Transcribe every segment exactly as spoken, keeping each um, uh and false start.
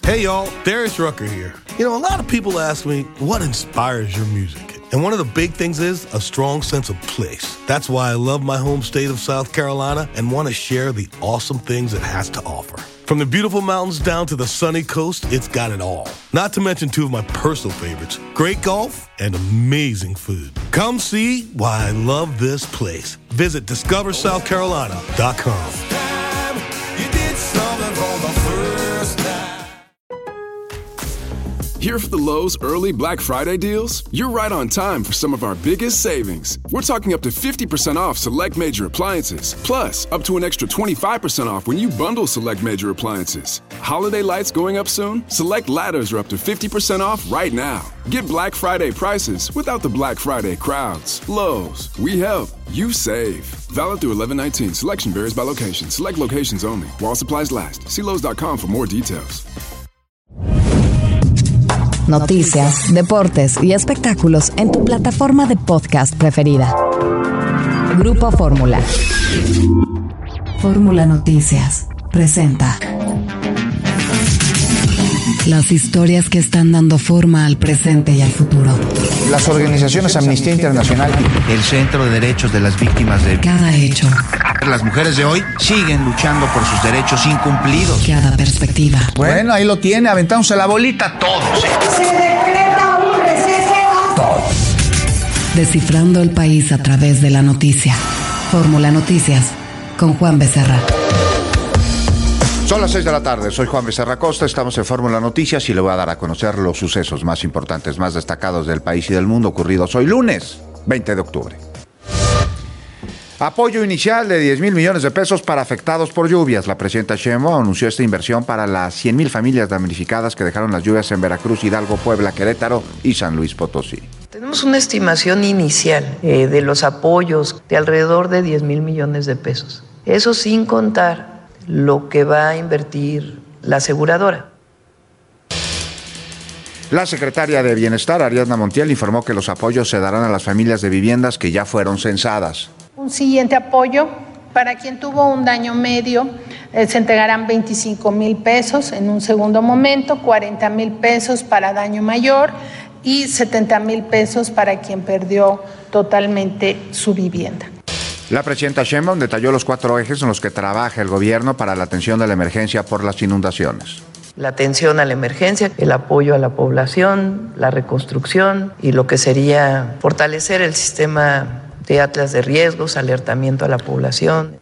Hey y'all, Darius Rucker here. You know, a lot of people ask me, what inspires your music? And one of the big things is a strong sense of place. That's why I love my home state of South Carolina and want to share the awesome things it has to offer. From the beautiful mountains down to the sunny coast, it's got it all. Not to mention two of my personal favorites, great golf and amazing food. Come see why I love this place. Visit discover south carolina dot com. Here for the Lowe's early Black Friday deals? You're right on time for some of our biggest savings. We're talking up to fifty percent off select major appliances. Plus, up to an extra twenty-five percent off when you bundle select major appliances. Holiday lights going up soon? Select ladders are up to fifty percent off right now. Get Black Friday prices without the Black Friday crowds. Lowe's, we help, you save. Valid through eleven nineteen. Selection varies by location. Select locations only. While supplies last. See Lowe's dot com for more details. Noticias, deportes y espectáculos en tu plataforma de podcast preferida. Grupo Fórmula. Fórmula Noticias presenta las historias que están dando forma al presente y al futuro. Las organizaciones Amnistía Internacional, el Centro de Derechos de las Víctimas de cada hecho. Las mujeres de hoy siguen luchando por sus derechos incumplidos. Cada perspectiva. Bueno, ahí lo tiene, aventándose la bolita todos. ¿eh? Se decreta un receso. Todos. Descifrando el país a través de la noticia. Fórmula Noticias con Juan Becerra. Son las seis de la tarde, soy Juan Becerra Costa, estamos en Fórmula Noticias y le voy a dar a conocer los sucesos más importantes, más destacados del país y del mundo ocurridos hoy lunes, veinte de octubre. Apoyo inicial de diez mil millones de pesos para afectados por lluvias. La presidenta Sheinbaum anunció esta inversión para las cien mil familias damnificadas que dejaron las lluvias en Veracruz, Hidalgo, Puebla, Querétaro y San Luis Potosí. Tenemos una estimación inicial eh, de los apoyos de alrededor de diez mil millones de pesos. Eso sin contar lo que va a invertir la aseguradora. La secretaria de Bienestar, Ariadna Montiel, informó que los apoyos se darán a las familias de viviendas que ya fueron censadas. Un siguiente apoyo para quien tuvo un daño medio, eh, se entregarán veinticinco mil pesos en un segundo momento, cuarenta mil pesos para daño mayor y setenta mil pesos para quien perdió totalmente su vivienda. La presidenta Sheinbaum detalló los cuatro ejes en los que trabaja el gobierno para la atención de la emergencia por las inundaciones. La atención a la emergencia, el apoyo a la población, la reconstrucción y lo que sería fortalecer el sistema de atlas de riesgos, alertamiento a la población.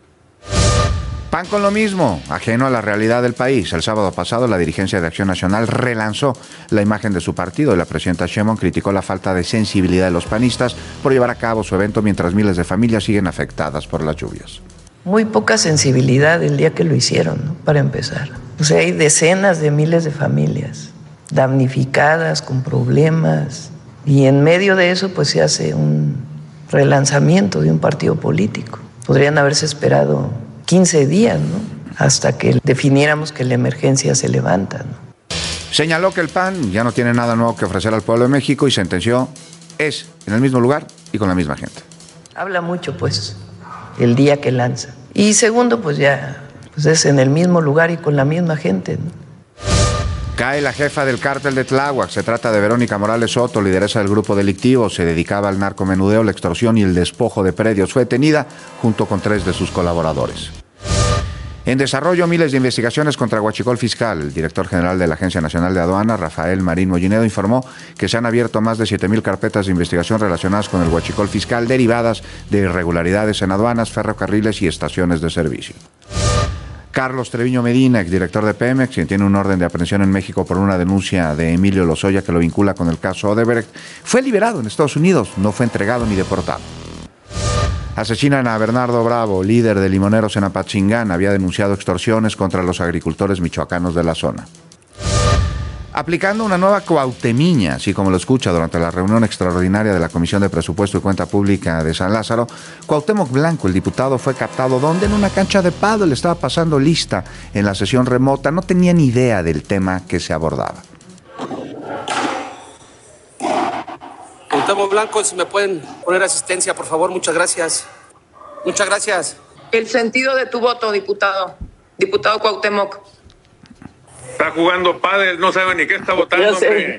Pan con lo mismo, ajeno a la realidad del país. El sábado pasado, la dirigencia de Acción Nacional relanzó la imagen de su partido y la presidenta Sheinbaum criticó la falta de sensibilidad de los panistas por llevar a cabo su evento mientras miles de familias siguen afectadas por las lluvias. Muy poca sensibilidad el día que lo hicieron, ¿no? Para empezar. O sea, hay decenas de miles de familias damnificadas, con problemas, y en medio de eso pues se hace un relanzamiento de un partido político. Podrían haberse esperado quince días, ¿no? Hasta que definiéramos que la emergencia se levanta, ¿no? Señaló que el P A N ya no tiene nada nuevo que ofrecer al pueblo de México y sentenció, es en el mismo lugar y con la misma gente. Habla mucho, pues, el día que lanza. Y segundo, pues ya, pues es en el mismo lugar y con la misma gente, ¿no? Cae la jefa del cártel de Tláhuac. Se trata de Verónica Morales Soto, lideresa del grupo delictivo. Se dedicaba al narcomenudeo, la extorsión y el despojo de predios. Fue detenida junto con tres de sus colaboradores. En desarrollo, miles de investigaciones contra Huachicol Fiscal. El director general de la Agencia Nacional de Aduanas, Rafael Marín Mollinedo, informó que se han abierto más de siete mil carpetas de investigación relacionadas con el Huachicol Fiscal, derivadas de irregularidades en aduanas, ferrocarriles y estaciones de servicio. Carlos Treviño Medina, exdirector de Pemex, quien tiene un orden de aprehensión en México por una denuncia de Emilio Lozoya que lo vincula con el caso Odebrecht, fue liberado en Estados Unidos, no fue entregado ni deportado. Asesinan a Bernardo Bravo, líder de limoneros en Apatzingán, había denunciado extorsiones contra los agricultores michoacanos de la zona. Aplicando una nueva cuautemiña, así como lo escucha durante la reunión extraordinaria de la Comisión de Presupuesto y Cuenta Pública de San Lázaro, Cuauhtémoc Blanco, el diputado, fue captado ¿dónde? En una cancha de pádel. Le estaba pasando lista en la sesión remota, no tenía ni idea del tema que se abordaba. Cuauhtémoc Blanco, si me pueden poner asistencia, por favor, muchas gracias. Muchas gracias. El sentido de tu voto, diputado. Diputado Cuauhtémoc. Está jugando pádel, no sabe ni qué está votando, ya se,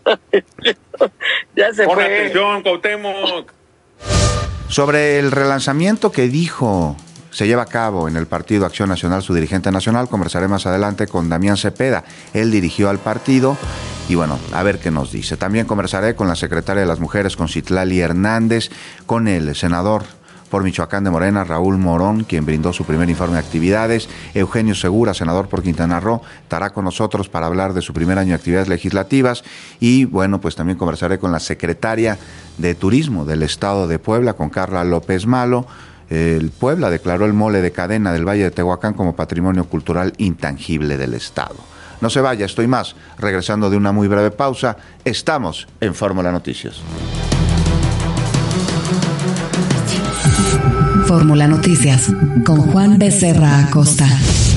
ya se Pon fue. atención, Cuauhtémoc. Sobre el relanzamiento que dijo se lleva a cabo en el Partido Acción Nacional, su dirigente nacional, conversaré más adelante con Damián Cepeda. Él dirigió al partido y bueno, a ver qué nos dice. También conversaré con la secretaria de las Mujeres, con Citlali Hernández, con el senador por Michoacán de Morena, Raúl Morón, quien brindó su primer informe de actividades. Eugenio Segura, senador por Quintana Roo, estará con nosotros para hablar de su primer año de actividades legislativas. Y bueno, pues también conversaré con la secretaria de Turismo del Estado de Puebla, con Carla López Malo. El Puebla declaró el mole de cadena del Valle de Tehuacán como patrimonio cultural intangible del Estado. No se vaya, estoy más. Regresando de una muy breve pausa, estamos en Fórmula Noticias. Fórmula Noticias con Juan Becerra Acosta.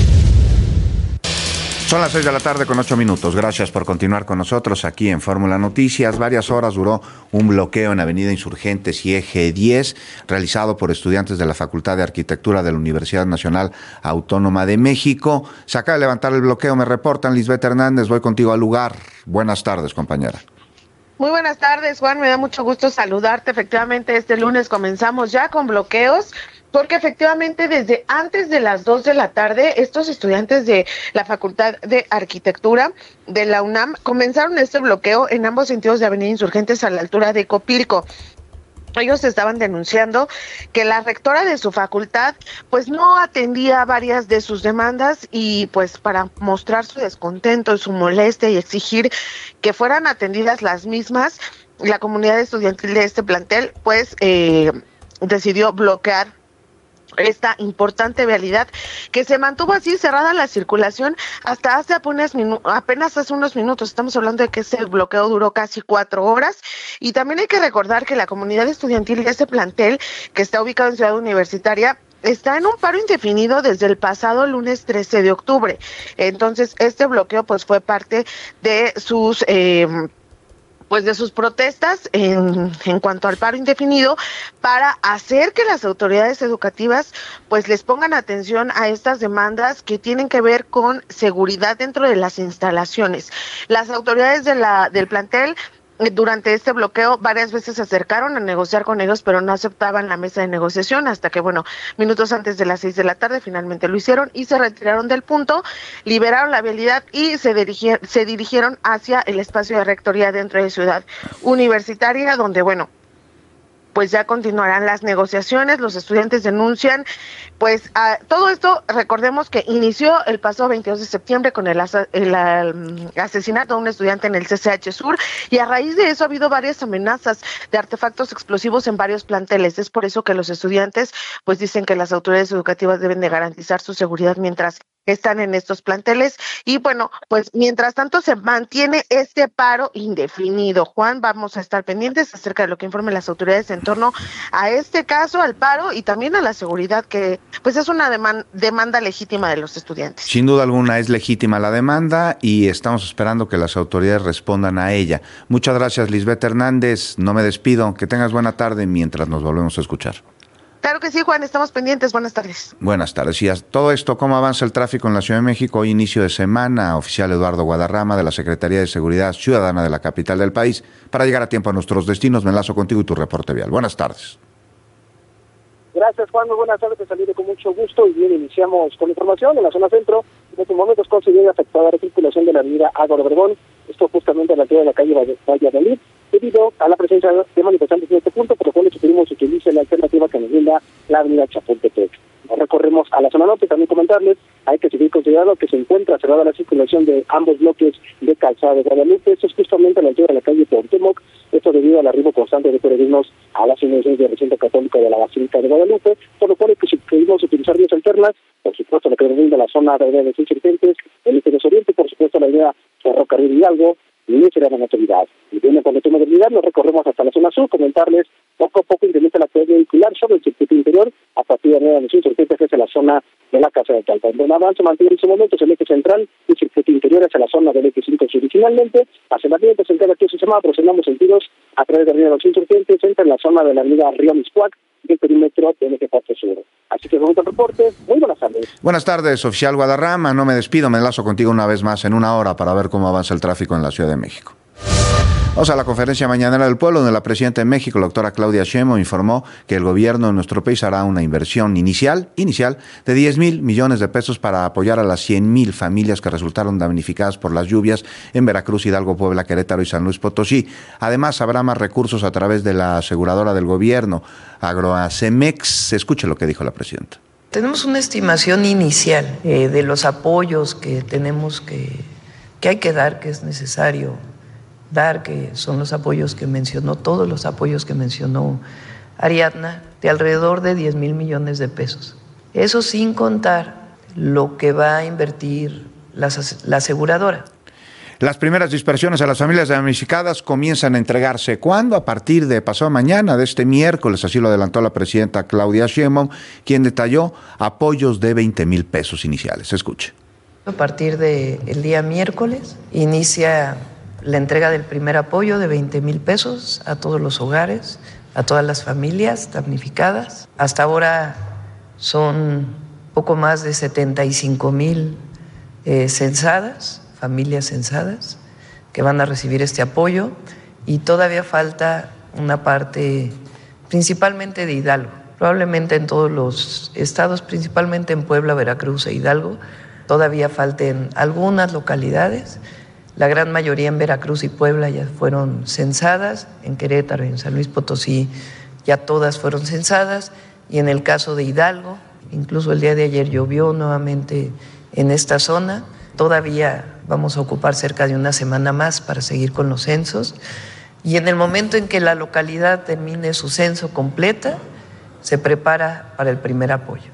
Son las seis de la tarde con ocho minutos. Gracias por continuar con nosotros aquí en Fórmula Noticias. Varias horas duró un bloqueo en Avenida Insurgentes y Eje diez, realizado por estudiantes de la Facultad de Arquitectura de la Universidad Nacional Autónoma de México. Se acaba de levantar el bloqueo, me reportan. Lisbeth Hernández, voy contigo al lugar. Buenas tardes, compañera. Muy buenas tardes, Juan. Me da mucho gusto saludarte. Efectivamente, este lunes comenzamos ya con bloqueos, porque efectivamente desde antes de las dos de la tarde, estos estudiantes de la Facultad de Arquitectura de la UNAM comenzaron este bloqueo en ambos sentidos de Avenida Insurgentes a la altura de Copilco. Ellos estaban denunciando que la rectora de su facultad pues no atendía varias de sus demandas y pues para mostrar su descontento y su molestia y exigir que fueran atendidas las mismas, la comunidad estudiantil de este plantel pues eh, decidió bloquear esta importante vialidad, que se mantuvo así cerrada la circulación hasta hace apenas, minu- apenas hace unos minutos. Estamos hablando de que ese bloqueo duró casi cuatro horas, y también hay que recordar que la comunidad estudiantil de este plantel, que está ubicado en Ciudad Universitaria, está en un paro indefinido desde el pasado lunes trece de octubre. Entonces, este bloqueo pues fue parte de sus... Eh, pues de sus protestas en, en cuanto al paro indefinido, para hacer que las autoridades educativas pues les pongan atención a estas demandas que tienen que ver con seguridad dentro de las instalaciones. Las autoridades de la del plantel durante este bloqueo varias veces se acercaron a negociar con ellos, pero no aceptaban la mesa de negociación, hasta que, bueno, minutos antes de las seis de la tarde finalmente lo hicieron y se retiraron del punto, liberaron la vialidad y se dirigieron, se dirigieron hacia el espacio de rectoría dentro de Ciudad Universitaria, donde, bueno, pues ya continuarán las negociaciones. Los estudiantes denuncian, pues a, todo esto, recordemos que inició el pasado veintidós de septiembre con el, asa, el, el asesinato de un estudiante en el C C H Sur, y a raíz de eso ha habido varias amenazas de artefactos explosivos en varios planteles. Es por eso que los estudiantes pues dicen que las autoridades educativas deben de garantizar su seguridad mientras están en estos planteles. Y bueno, pues mientras tanto se mantiene este paro indefinido. Juan, vamos a estar pendientes acerca de lo que informen las autoridades en torno a este caso, al paro y también a la seguridad, que pues es una deman- demanda legítima de los estudiantes. Sin duda alguna es legítima la demanda y estamos esperando que las autoridades respondan a ella. Muchas gracias, Lisbeth Hernández. No me despido. Que tengas buena tarde mientras nos volvemos a escuchar. Claro que sí, Juan, estamos pendientes. Buenas tardes. Buenas tardes. Y a todo esto, ¿cómo avanza el tráfico en la Ciudad de México? Hoy inicio de semana, oficial Eduardo Guadarrama de la Secretaría de Seguridad Ciudadana de la capital del país. Para llegar a tiempo a nuestros destinos, me enlazo contigo y tu reporte vial. Buenas tardes. Gracias, Juan. Muy buenas tardes. Te saludo con mucho gusto y bien, iniciamos con información en la zona centro. En estos momentos consigue afectada la circulación de la avenida Álvaro Obregón, esto justamente a la altura de la calle Valladolid, debido a la presencia de manifestantes en este punto, por lo cual le sugerimos que utilice la alternativa que nos brinda la avenida Chapultepec. Nos recorremos a la zona norte. También comentarles, hay que seguir considerando que se encuentra cerrada la circulación de ambos bloques de Calzada de Guadalupe. Esto es justamente a la altura de la calle Cuauhtémoc, esto debido al arribo constante de peregrinos a las inmediaciones del recinto católico de la Basílica de Guadalupe, por lo cual hay que sugerimos utilizar vías alternas, por supuesto la que nos brinda la zona de los Insurgentes, el Interior Oriente, por supuesto la avenida Ferrocarril Hidalgo, y será la natividad. Y bien, cuando tema de movilidad, nos recorremos hasta la zona sur, comentarles poco a poco incrementa la actividad vehicular sobre el circuito interior a partir de la los Insurgentes hacia la zona de la Casa de Talpa. En buen avance mantiene en su momento el eje central y el circuito interior hacia la zona del eje cinco sur. Finalmente, hacia la oriente central aquí se llama, procedamos sentidos a través de la avenida de los Insurgentes, entra en la zona de la avenida Río Miscuac, del perímetro del eje cuatro sur. Así que vamos al reporte. Muy buenas tardes. Buenas tardes, oficial Guadarrama. No me despido, me enlazo contigo una vez más en una hora para ver cómo avanza el tráfico en la Ciudad de México. Vamos a la conferencia mañanera del pueblo, donde la presidenta de México, la doctora Claudia Sheinbaum, informó que el gobierno de nuestro país hará una inversión inicial, inicial de diez mil millones de pesos para apoyar a las cien mil familias que resultaron damnificadas por las lluvias en Veracruz, Hidalgo, Puebla, Querétaro y San Luis Potosí. Además, habrá más recursos a través de la aseguradora del gobierno, Agroacemex. Escuche lo que dijo la presidenta. Tenemos una estimación inicial eh, de los apoyos que tenemos que, que hay que dar, que es necesario dar, que son los apoyos que mencionó, todos los apoyos que mencionó Ariadna, de alrededor de diez mil millones de pesos. Eso sin contar lo que va a invertir la, la aseguradora. Las primeras dispersiones a las familias damnificadas comienzan a entregarse. ¿Cuándo? A partir de pasado mañana, de este miércoles, así lo adelantó la presidenta Claudia Sheinbaum, quien detalló apoyos de veinte mil pesos iniciales. Escuche. A partir del día miércoles inicia la entrega del primer apoyo de veinte mil pesos a todos los hogares, a todas las familias damnificadas. Hasta ahora son poco más de setenta y cinco mil eh, censadas, familias censadas, que van a recibir este apoyo, y todavía falta una parte principalmente de Hidalgo, probablemente en todos los estados, principalmente en Puebla, Veracruz e Hidalgo. Todavía falten algunas localidades. La gran mayoría en Veracruz y Puebla ya fueron censadas, en Querétaro y en San Luis Potosí ya todas fueron censadas, y en el caso de Hidalgo, incluso el día de ayer llovió nuevamente en esta zona. Todavía vamos a ocupar cerca de una semana más para seguir con los censos, y en el momento en que la localidad termine su censo completa, se prepara para el primer apoyo.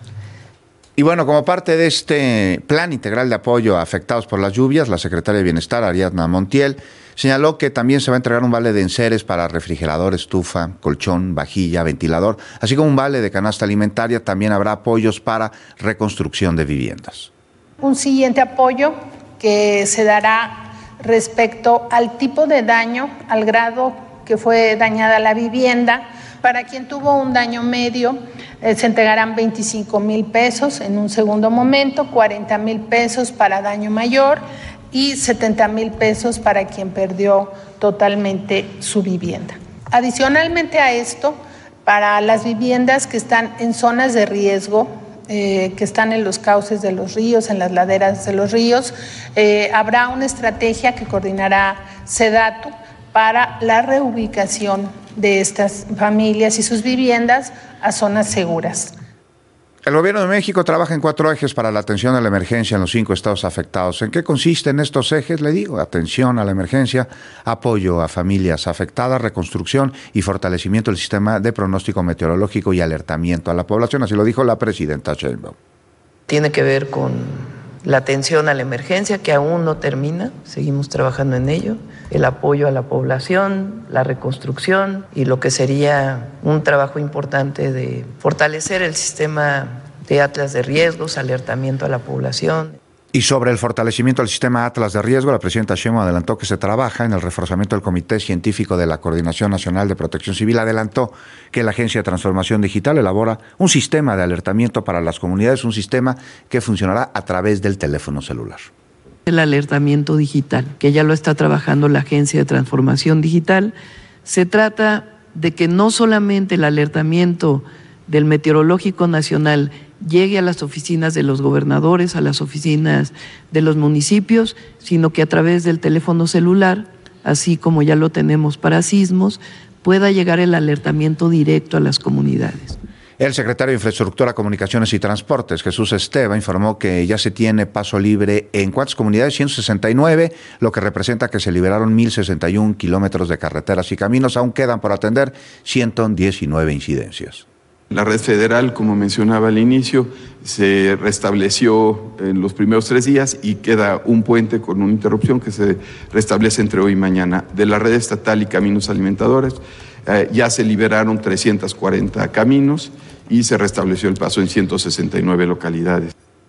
Y bueno, como parte de este plan integral de apoyo a afectados por las lluvias, la secretaria de Bienestar, Ariadna Montiel, señaló que también se va a entregar un vale de enseres para refrigerador, estufa, colchón, vajilla, ventilador, así como un vale de canasta alimentaria. También habrá apoyos para reconstrucción de viviendas. Un siguiente apoyo que se dará respecto al tipo de daño, al grado que fue dañada la vivienda. Para quien tuvo un daño medio, eh, se entregarán veinticinco mil pesos en un segundo momento, cuarenta mil pesos para daño mayor y setenta mil pesos para quien perdió totalmente su vivienda. Adicionalmente a esto, para las viviendas que están en zonas de riesgo, eh, que están en los cauces de los ríos, en las laderas de los ríos, eh, habrá una estrategia que coordinará SEDATU para la reubicación de estas familias y sus viviendas a zonas seguras. El Gobierno de México trabaja en cuatro ejes para la atención a la emergencia en los cinco estados afectados. ¿En qué consisten estos ejes? Le digo, atención a la emergencia, apoyo a familias afectadas, reconstrucción y fortalecimiento del sistema de pronóstico meteorológico y alertamiento a la población. Así lo dijo la presidenta Sheinbaum. Tiene que ver con la atención a la emergencia, que aún no termina, seguimos trabajando en ello, el apoyo a la población, la reconstrucción y lo que sería un trabajo importante de fortalecer el sistema de atlas de riesgos, alertamiento a la población. Y sobre el fortalecimiento del sistema Atlas de Riesgo, la presidenta Sheinbaum adelantó que se trabaja en el reforzamiento del Comité Científico de la Coordinación Nacional de Protección Civil. Adelantó que la Agencia de Transformación Digital elabora un sistema de alertamiento para las comunidades, un sistema que funcionará a través del teléfono celular. El alertamiento digital, que ya lo está trabajando la Agencia de Transformación Digital, se trata de que no solamente el alertamiento del Meteorológico Nacional llegue a las oficinas de los gobernadores, a las oficinas de los municipios, sino que a través del teléfono celular, así como ya lo tenemos para sismos, pueda llegar el alertamiento directo a las comunidades. El secretario de Infraestructura, Comunicaciones y Transportes, Jesús Esteva, informó que ya se tiene paso libre en ¿cuántas comunidades? ciento sesenta y nueve, lo que representa que se liberaron mil sesenta y un kilómetros de carreteras y caminos. Aún quedan por atender ciento diecinueve incidencias. La red federal, como mencionaba al inicio, se restableció en los primeros tres días y queda un puente con una interrupción que se restablece entre hoy y mañana. De la red estatal y caminos alimentadores, eh, ya se liberaron trescientos cuarenta caminos y se restableció el paso en ciento sesenta y nueve localidades.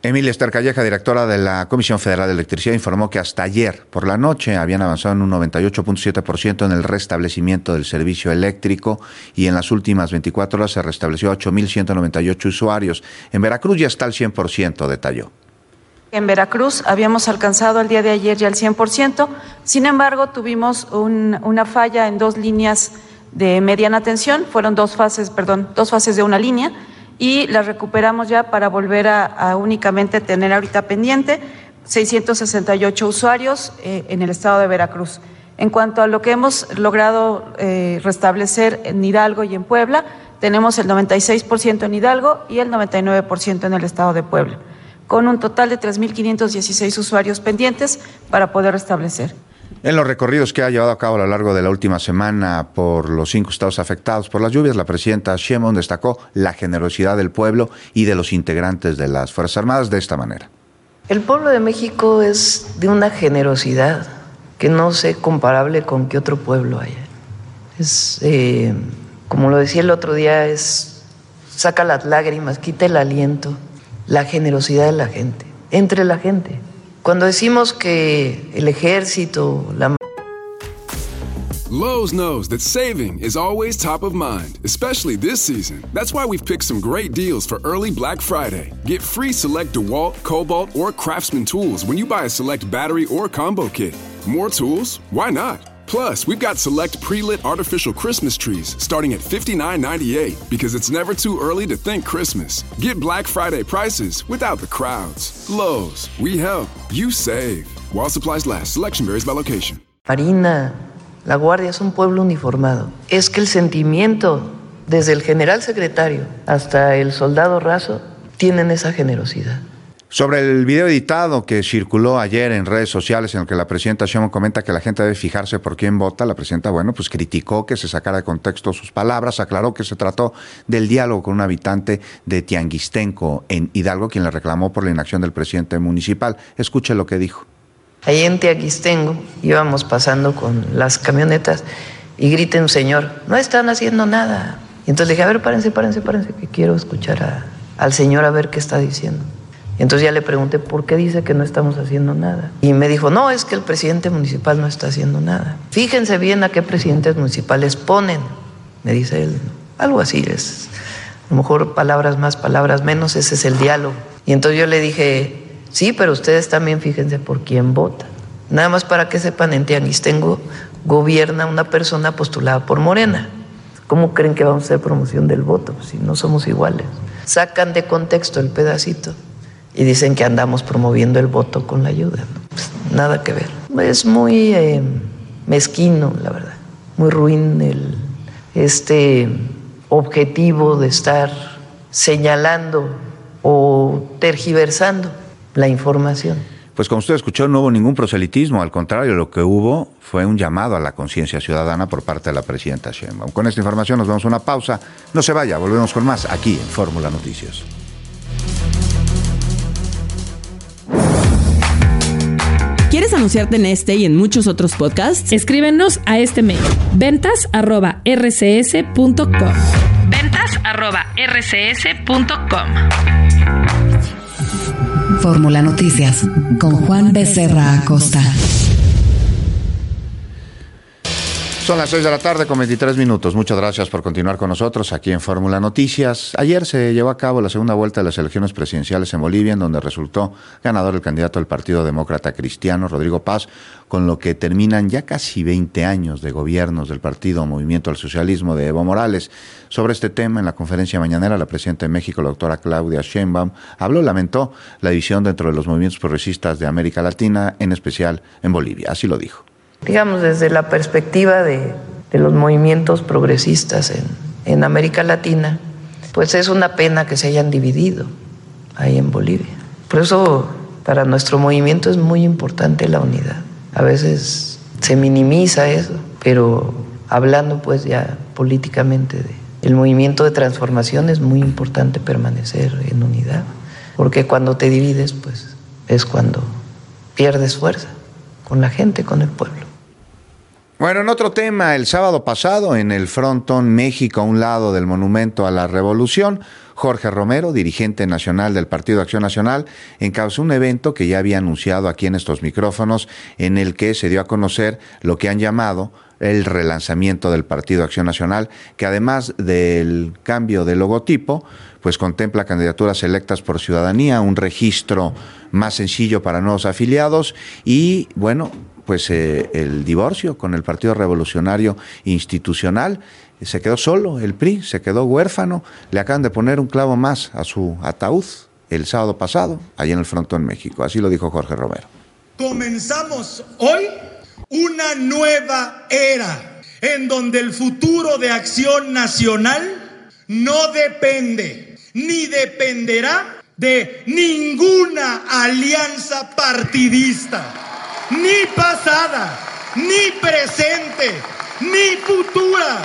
Emilia Ester Calleja, directora de la Comisión Federal de Electricidad, informó que hasta ayer por la noche habían avanzado en un noventa y ocho punto siete por ciento en el restablecimiento del servicio eléctrico y en las últimas veinticuatro horas se restableció a ocho mil ciento noventa y ocho usuarios. En Veracruz ya está al cien por ciento, detalló. En Veracruz habíamos alcanzado el día de ayer ya el cien por ciento, sin embargo tuvimos un, una falla en dos líneas de mediana tensión, fueron dos fases, perdón, dos fases de una línea, y las recuperamos ya para volver a, a únicamente tener ahorita pendiente seiscientos sesenta y ocho usuarios eh, en el estado de Veracruz. En cuanto a lo que hemos logrado eh, restablecer en Hidalgo y en Puebla, tenemos el noventa y seis por ciento en Hidalgo y el noventa y nueve por ciento en el estado de Puebla, con un total de tres mil quinientos dieciséis usuarios pendientes para poder restablecer. En los recorridos que ha llevado a cabo a lo largo de la última semana por los cinco estados afectados por las lluvias, la presidenta Sheinbaum destacó la generosidad del pueblo y de los integrantes de las Fuerzas Armadas de esta manera. El pueblo de México es de una generosidad que no sé comparable con qué otro pueblo haya. Es, eh, como lo decía el otro día, es saca las lágrimas, quita el aliento, la generosidad de la gente, entre la gente. Cuando decimos que el ejército, la... Lowe's knows that saving is always top of mind, especially this season. That's why we've picked some great deals for early Black Friday. Get free select DeWalt, Cobalt, or Craftsman tools when you buy a select battery or combo kit. More tools? Why not? Plus, we've got select pre-lit artificial Christmas trees starting at fifty-nine ninety-eight because it's never too early to think Christmas. Get Black Friday prices without the crowds. Lowe's, we help, you save. While supplies last, selection varies by location. Marina, la Guardia es un pueblo uniformado. Es que el sentimiento, desde el general secretario hasta el soldado raso, tienen esa generosidad. Sobre el video editado que circuló ayer en redes sociales en el que la presidenta Sheinbaum comenta que la gente debe fijarse por quién vota, la presidenta, bueno, pues criticó que se sacara de contexto sus palabras, aclaró que se trató del diálogo con un habitante de Tianguistenco en Hidalgo, quien le reclamó por la inacción del presidente municipal. Escuche lo que dijo. Ahí en Tianguistenco íbamos pasando con las camionetas y grita un señor, no están haciendo nada. Y entonces le dije, a ver, párense, párense, párense, que quiero escuchar a, al señor a ver qué está diciendo. Y entonces ya le pregunté, ¿por qué dice que no estamos haciendo nada? Y me dijo, no, es que el presidente municipal no está haciendo nada. Fíjense bien a qué presidentes municipales ponen, me dice él. Algo así es. A lo mejor palabras más, palabras menos, ese es el diálogo. Y entonces yo le dije, sí, pero ustedes también fíjense por quién votan. Nada más para que sepan, en Tianguistenco gobierna una persona postulada por Morena. ¿Cómo creen que vamos a hacer promoción del voto pues, si no somos iguales? Sacan de contexto el pedacito y dicen que andamos promoviendo el voto con la ayuda. Pues, nada que ver. Es muy eh, mezquino, la verdad. Muy ruin el, este objetivo de estar señalando o tergiversando la información. Pues como usted escuchó, no hubo ningún proselitismo, al contrario, lo que hubo fue un llamado a la conciencia ciudadana por parte de la presidenta Sheinbaum. Con esta información nos vamos a una pausa. No se vaya, volvemos con más aquí en Fórmula Noticias. ¿Quieres anunciarte en este y en muchos otros podcasts? Escríbenos a este mail, ventas arroba r c s punto com. ventas arroba r c s punto com. Fórmula Noticias, con Juan Becerra Acosta. Son las seis de la tarde con veintitrés minutos. Muchas gracias por continuar con nosotros aquí en Fórmula Noticias. Ayer se llevó a cabo la segunda vuelta de las elecciones presidenciales en Bolivia, en donde resultó ganador el candidato del Partido Demócrata Cristiano, Rodrigo Paz, con lo que terminan ya casi veinte años de gobiernos del Partido Movimiento al Socialismo de Evo Morales. Sobre este tema, en la conferencia mañanera, la presidenta de México, la doctora Claudia Sheinbaum, habló, lamentó la división dentro de los movimientos progresistas de América Latina, en especial en Bolivia. Así lo dijo. Digamos, desde la perspectiva de, de los movimientos progresistas en, en América Latina, pues es una pena que se hayan dividido ahí en Bolivia. Por eso, para nuestro movimiento es muy importante la unidad. A veces se minimiza eso, pero hablando pues ya políticamente de el movimiento de transformación, es muy importante permanecer en unidad, porque cuando te divides, pues es cuando pierdes fuerza con la gente, con el pueblo. Bueno, en otro tema, el sábado pasado en el Frontón México, a un lado del Monumento a la Revolución, Jorge Romero, dirigente nacional del Partido Acción Nacional, encabezó un evento que ya había anunciado aquí en estos micrófonos, en el que se dio a conocer lo que han llamado el relanzamiento del Partido Acción Nacional, que además del cambio de logotipo, pues contempla candidaturas electas por ciudadanía, un registro más sencillo para nuevos afiliados y, bueno, pues eh, el divorcio con el Partido Revolucionario Institucional. Se quedó solo el P R I, se quedó huérfano. Le acaban de poner un clavo más a su ataúd el sábado pasado, allá en el Frontón México. Así lo dijo Jorge Romero. Comenzamos hoy una nueva era en donde el futuro de Acción Nacional no depende ni dependerá de ninguna alianza partidista, ni pasada, ni presente, ni futura.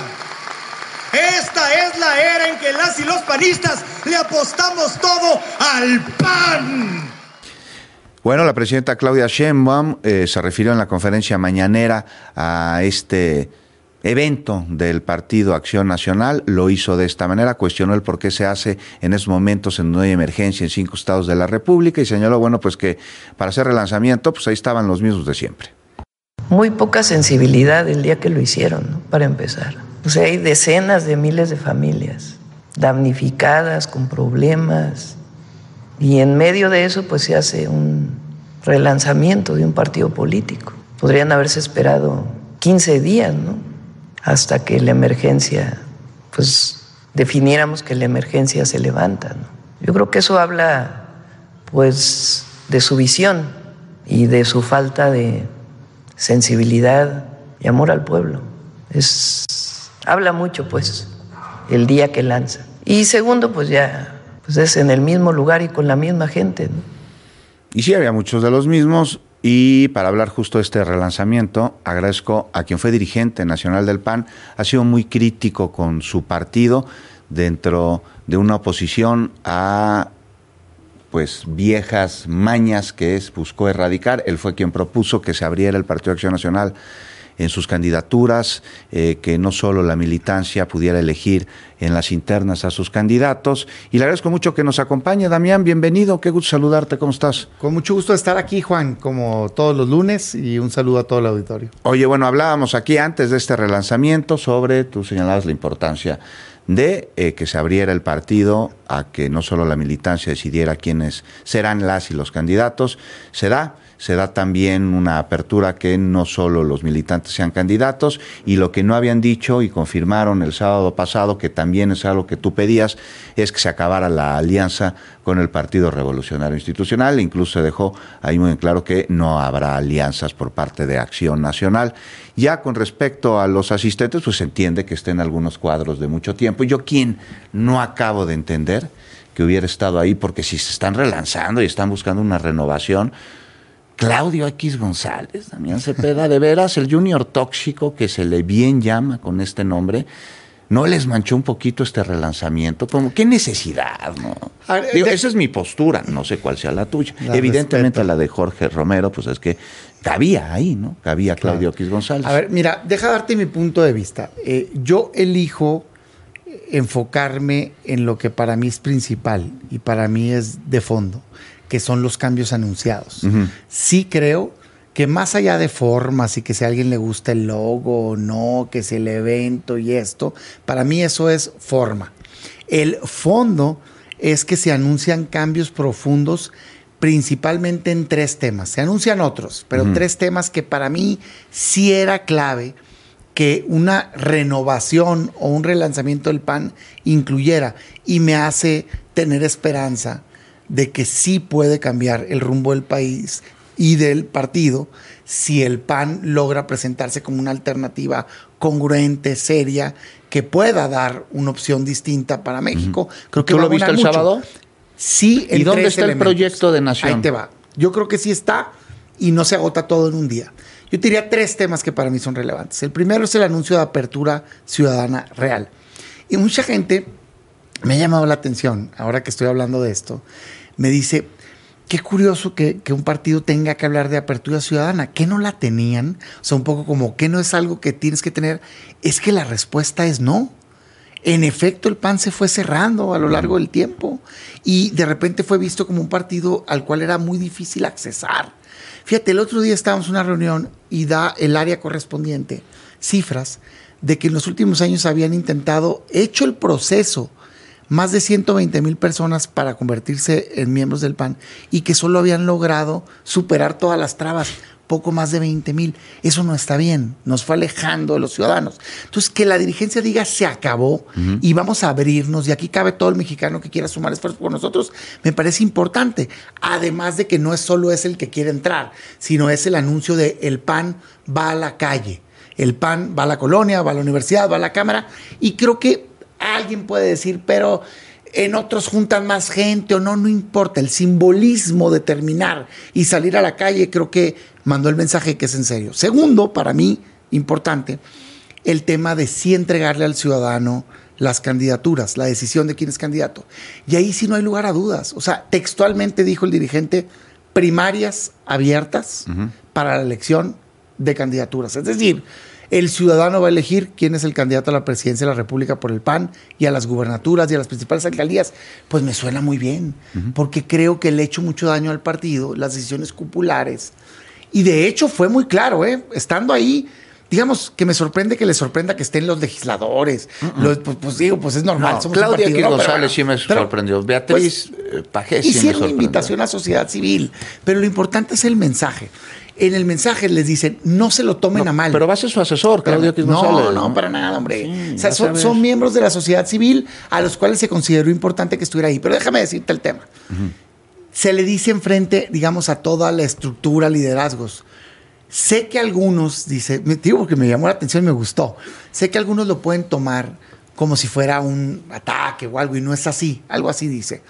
Esta es la era en que las y los panistas le apostamos todo al P A N. Bueno, la presidenta Claudia Sheinbaum eh, se refirió en la conferencia mañanera a este evento del Partido Acción Nacional. Lo hizo de esta manera, cuestionó el por qué se hace en esos momentos en donde hay emergencia en cinco estados de la República y señaló, bueno, pues que para hacer relanzamiento, pues ahí estaban los mismos de siempre. Muy poca sensibilidad el día que lo hicieron, ¿no? Para empezar. O sea, hay decenas de miles de familias damnificadas, con problemas, y en medio de eso pues se hace un relanzamiento de un partido político. Podrían haberse esperado quince días, ¿no? Hasta que la emergencia, pues definiéramos que la emergencia se levanta, ¿no? Yo creo que eso habla pues de su visión y de su falta de sensibilidad y amor al pueblo. Es, habla mucho pues el día que lanza. Y segundo, pues ya pues es en el mismo lugar y con la misma gente, ¿no? Y sí, había muchos de los mismos. Y para hablar justo de este relanzamiento, agradezco a quien fue dirigente nacional del P A N, ha sido muy crítico con su partido dentro de una oposición a pues viejas mañas que es, buscó erradicar. Él fue quien propuso que se abriera el Partido Acción Nacional en sus candidaturas, eh, que no solo la militancia pudiera elegir en las internas a sus candidatos. Y le agradezco mucho que nos acompañe. Damián, bienvenido, qué gusto saludarte, ¿cómo estás? Con mucho gusto estar aquí, Juan, como todos los lunes, y un saludo a todo el auditorio. Oye, bueno, hablábamos aquí antes de este relanzamiento sobre, tú señalabas la importancia de eh, que se abriera el partido a que no solo la militancia decidiera quiénes serán las y los candidatos. Se da, se da también una apertura que no solo los militantes sean candidatos, y lo que no habían dicho y confirmaron el sábado pasado, que también es algo que tú pedías, es que se acabara la alianza con el Partido Revolucionario Institucional. Incluso se dejó ahí muy en claro que no habrá alianzas por parte de Acción Nacional. Ya con respecto a los asistentes, pues se entiende que estén algunos cuadros de mucho tiempo. Yo quien no acabo de entender que hubiera estado ahí, porque si se están relanzando y están buscando una renovación, Claudio X González, Damián Cepeda, de veras, el junior tóxico que se le bien llama con este nombre, ¿no les manchó un poquito este relanzamiento? Como, ¿qué necesidad, no? Ver, Digo, de... Esa es mi postura, no sé cuál sea la tuya. La Evidentemente respeto. La de Jorge Romero, pues es que cabía ahí, ¿no? Cabía Claudio claro. X González. A ver, mira, deja darte mi punto de vista. Eh, yo elijo enfocarme en lo que para mí es principal y para mí es de fondo, que son los cambios anunciados. Uh-huh. Sí creo que más allá de formas y que si a alguien le gusta el logo o no, que si el evento y esto, para mí eso es forma. El fondo es que se anuncian cambios profundos principalmente en tres temas. Se anuncian otros, pero uh-huh. tres temas que para mí sí era clave que una renovación o un relanzamiento del P A N incluyera, y me hace tener esperanza de que sí puede cambiar el rumbo del país y del partido si el P A N logra presentarse como una alternativa congruente, seria, que pueda dar una opción distinta para México. Uh-huh. Creo que ¿Tú lo viste el mucho. sábado? Sí. ¿Y dónde está elementos. el proyecto de nación? Ahí te va. Yo creo que sí está y no se agota todo en un día. Yo te diría tres temas que para mí son relevantes. El primero es el anuncio de apertura ciudadana real. Y mucha gente me ha llamado la atención, ahora que estoy hablando de esto, me dice, qué curioso que, que un partido tenga que hablar de apertura ciudadana. ¿Qué no la tenían? O sea, un poco como, ¿qué no es algo que tienes que tener? Es que la respuesta es no. En efecto, el P A N se fue cerrando a lo largo del tiempo y de repente fue visto como un partido al cual era muy difícil accesar. Fíjate, el otro día estábamos en una reunión y da el área correspondiente cifras de que en los últimos años habían intentado, hecho el proceso, más de ciento veinte mil personas para convertirse en miembros del P A N y que solo habían logrado superar todas las trabas, poco más de veinte mil. Eso no está bien, nos fue alejando de los ciudadanos. Entonces, que la dirigencia diga se acabó uh-huh. y vamos a abrirnos, y aquí cabe todo el mexicano que quiera sumar esfuerzos por nosotros, me parece importante. Además de que no es solo es el que quiere entrar, sino es el anuncio de el P A N va a la calle, el P A N va a la colonia, va a la universidad, va a la Cámara, y creo que alguien puede decir, pero en otros juntan más gente o no, no importa. El simbolismo de terminar y salir a la calle creo que mandó el mensaje que es en serio. Segundo, para mí, importante, el tema de sí entregarle al ciudadano las candidaturas, la decisión de quién es candidato. Y ahí sí no hay lugar a dudas. O sea, textualmente dijo el dirigente, primarias abiertas uh-huh. para la elección de candidaturas. Es decir, el ciudadano va a elegir quién es el candidato a la presidencia de la República por el P A N y a las gubernaturas y a las principales alcaldías. Pues me suena muy bien, uh-huh. porque creo que le he hecho mucho daño al partido, las decisiones cupulares. Y de hecho fue muy claro, ¿eh? Estando ahí, digamos que me sorprende que le sorprenda que estén los legisladores. Uh-uh. Los, pues, pues digo, pues es normal. No, somos Claudia un partido, X ¿no? González Pero, sí me pero, sorprendió. Beatriz pues, Pajés sí me hicieron sorprendió. una invitación a la sociedad civil, pero lo importante es el mensaje. En el mensaje les dicen, no se lo tomen no, a mal. Pero va a ser su asesor, Claudia X González. No, no, para nada, hombre. Sí, o sea, son, son miembros de la sociedad civil a los cuales se consideró importante que estuviera ahí. Pero déjame decirte el tema. Uh-huh. Se le dice enfrente, digamos, a toda la estructura, liderazgos. Sé que algunos, dice, me digo porque me llamó la atención y me gustó. Sé que algunos lo pueden tomar como si fuera un ataque o algo, y no es así. Algo así dice.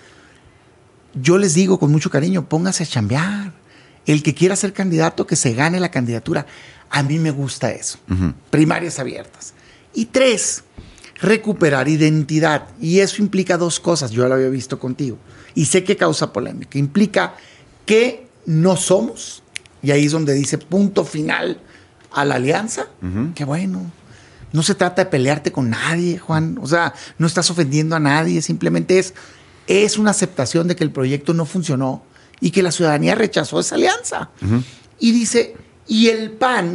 Yo les digo con mucho cariño, póngase a chambear. El que quiera ser candidato, que se gane la candidatura. A mí me gusta eso. Uh-huh. Primarias abiertas. Y tres, recuperar identidad. Y eso implica dos cosas. Yo lo había visto contigo. Y sé que causa polémica. Implica que no somos. Y ahí es donde dice punto final a la alianza. Uh-huh. Qué bueno. No se trata de pelearte con nadie, Juan. O sea, no estás ofendiendo a nadie. Simplemente es, es una aceptación de que el proyecto no funcionó y que la ciudadanía rechazó esa alianza. Uh-huh. Y dice, y el P A N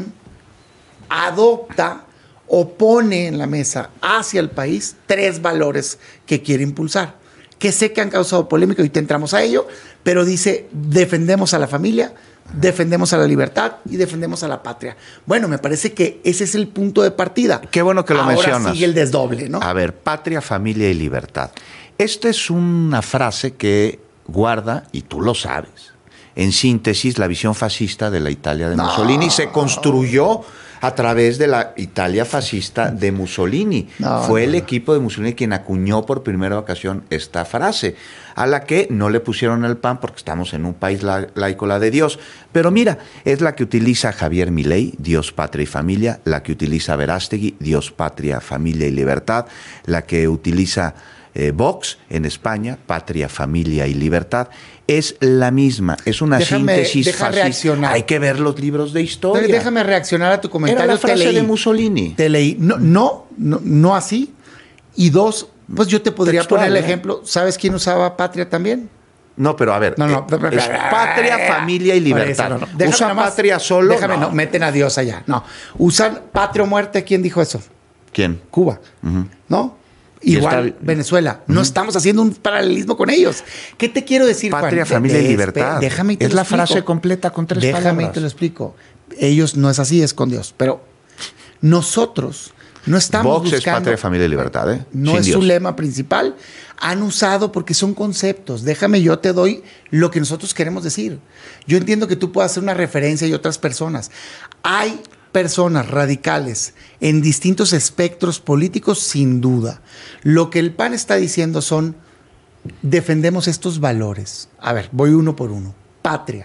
adopta o pone en la mesa hacia el país tres valores que quiere impulsar, que sé que han causado polémica, y te entramos a ello, pero dice, defendemos a la familia, defendemos a la libertad y defendemos a la patria. Bueno, me parece que ese es el punto de partida. Qué bueno que lo Ahora mencionas. Ahora sigue el desdoble, ¿no? A ver, patria, familia y libertad. Esta es una frase que guarda, y tú lo sabes, en síntesis, la visión fascista de la Italia de no. Mussolini. Se construyó a través de la Italia fascista de Mussolini. No, Fue no. el equipo de Mussolini quien acuñó por primera ocasión esta frase, a la que no le pusieron el P A N porque estamos en un país la, laico, la de Dios. Pero mira, es la que utiliza Javier Milei, Dios, patria y familia, la que utiliza Verástegui, Dios, patria, familia y libertad, la que utiliza Eh, Vox en España, patria, familia y libertad, es la misma, es una déjame, síntesis deja fascista. Reaccionar. Hay que ver los libros de historia. Pero déjame reaccionar a tu comentario. Era la frase te leí, de Mussolini. Te leí. No, no, no, no así. Y dos, pues yo te podría Textual, poner el ¿eh? ejemplo. ¿Sabes quién usaba patria también? No, pero a ver, no, no, eh, es patria, familia y libertad. Eso, no, no. ¿Usan más, patria solo? Déjame, no. no, meten a Dios allá. No, usan patria o muerte. ¿Quién dijo eso? ¿Quién? Cuba. Uh-huh. ¿No? Igual está, Venezuela. Uh-huh. No estamos haciendo un paralelismo con ellos. ¿Qué te quiero decir, patria, Juan? familia y libertad. Déjame y te es lo la explico. frase completa con tres déjame palabras. Déjame y te lo explico. Ellos no es así, es con Dios. Pero nosotros no estamos Vox buscando... es patria, familia y libertad, ¿eh? No Sin es Dios. su lema principal. Han usado porque son conceptos. Déjame, yo te doy lo que nosotros queremos decir. Yo entiendo que tú puedas hacer una referencia y otras personas. Hay personas radicales en distintos espectros políticos, sin duda. Lo que el P A N está diciendo son, defendemos estos valores. A ver, voy uno por uno. Patria.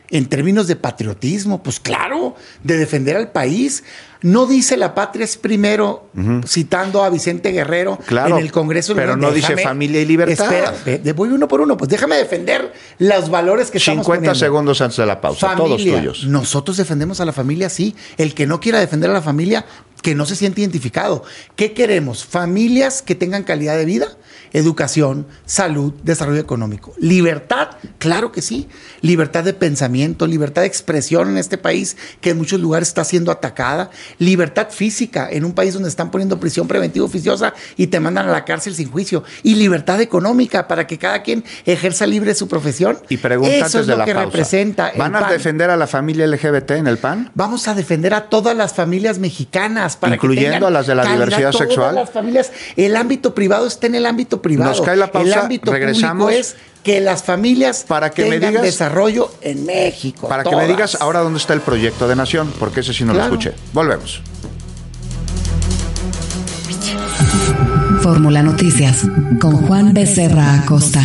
en términos de patriotismo, pues claro, de defender al país. No dice la patria es primero, uh-huh. citando a Vicente Guerrero claro, en el Congreso. Pero no déjame, dice familia y libertad. Espera, voy uno por uno, pues déjame defender los valores que estamos poniendo. cincuenta segundos antes de la pausa, familia, todos tuyos. Nosotros defendemos a la familia, sí. El que no quiera defender a la familia, que no se siente identificado. ¿Qué queremos? Familias que tengan calidad de vida, educación, salud, desarrollo económico. Libertad, claro que sí. Libertad de pensamiento, libertad de expresión en este país que en muchos lugares está siendo atacada. Libertad física en un país donde están poniendo prisión preventiva oficiosa y te mandan a la cárcel sin juicio. Y libertad económica para que cada quien ejerza libre su profesión. Y pregunta Eso antes es de lo la que pausa. representa el ¿Van a P A N. defender a la familia L G B T en el P A N? Vamos a defender a todas las familias mexicanas. Para incluyendo que a las de la calidad, diversidad todas sexual. Las familias, el ámbito privado está en el ámbito privado. Nos cae la pausa, el ámbito regresamos. público es que las familias para que tengan me digas, desarrollo en México. Para todas. que me digas ahora dónde está el proyecto de nación, porque ese sí no claro. lo escuché. Volvemos. Fórmula Noticias con Juan Becerra Acosta.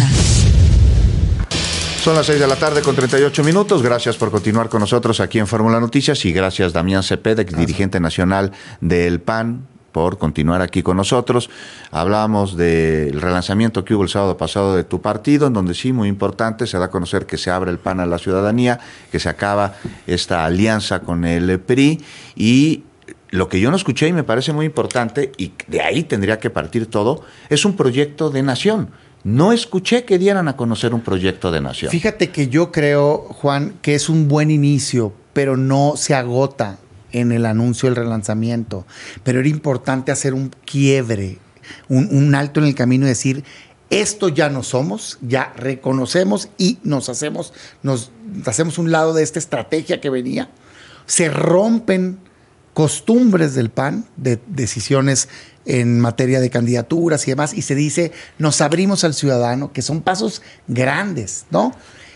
Son las seis de la tarde con treinta y ocho minutos. Gracias por continuar con nosotros aquí en Fórmula Noticias y gracias Damián Cepeda, dirigente nacional del P A N, por continuar aquí con nosotros. Hablábamos del relanzamiento que hubo el sábado pasado de tu partido, en donde sí, muy importante, se da a conocer que se abre el P A N a la ciudadanía, que se acaba esta alianza con el P R I y lo que yo no escuché y me parece muy importante, y de ahí tendría que partir todo, es un proyecto de nación. No escuché que dieran a conocer un proyecto de nación. Fíjate que yo creo, Juan, que es un buen inicio, pero no se agota en el anuncio del relanzamiento. Pero era importante hacer un quiebre, un, un alto en el camino y decir, esto ya no somos, ya reconocemos y nos hacemos, nos hacemos un lado de esta estrategia que venía. Se rompen costumbres del P A N, de decisiones en materia de candidaturas y demás, y se dice, nos abrimos al ciudadano, que son pasos grandes, ¿no?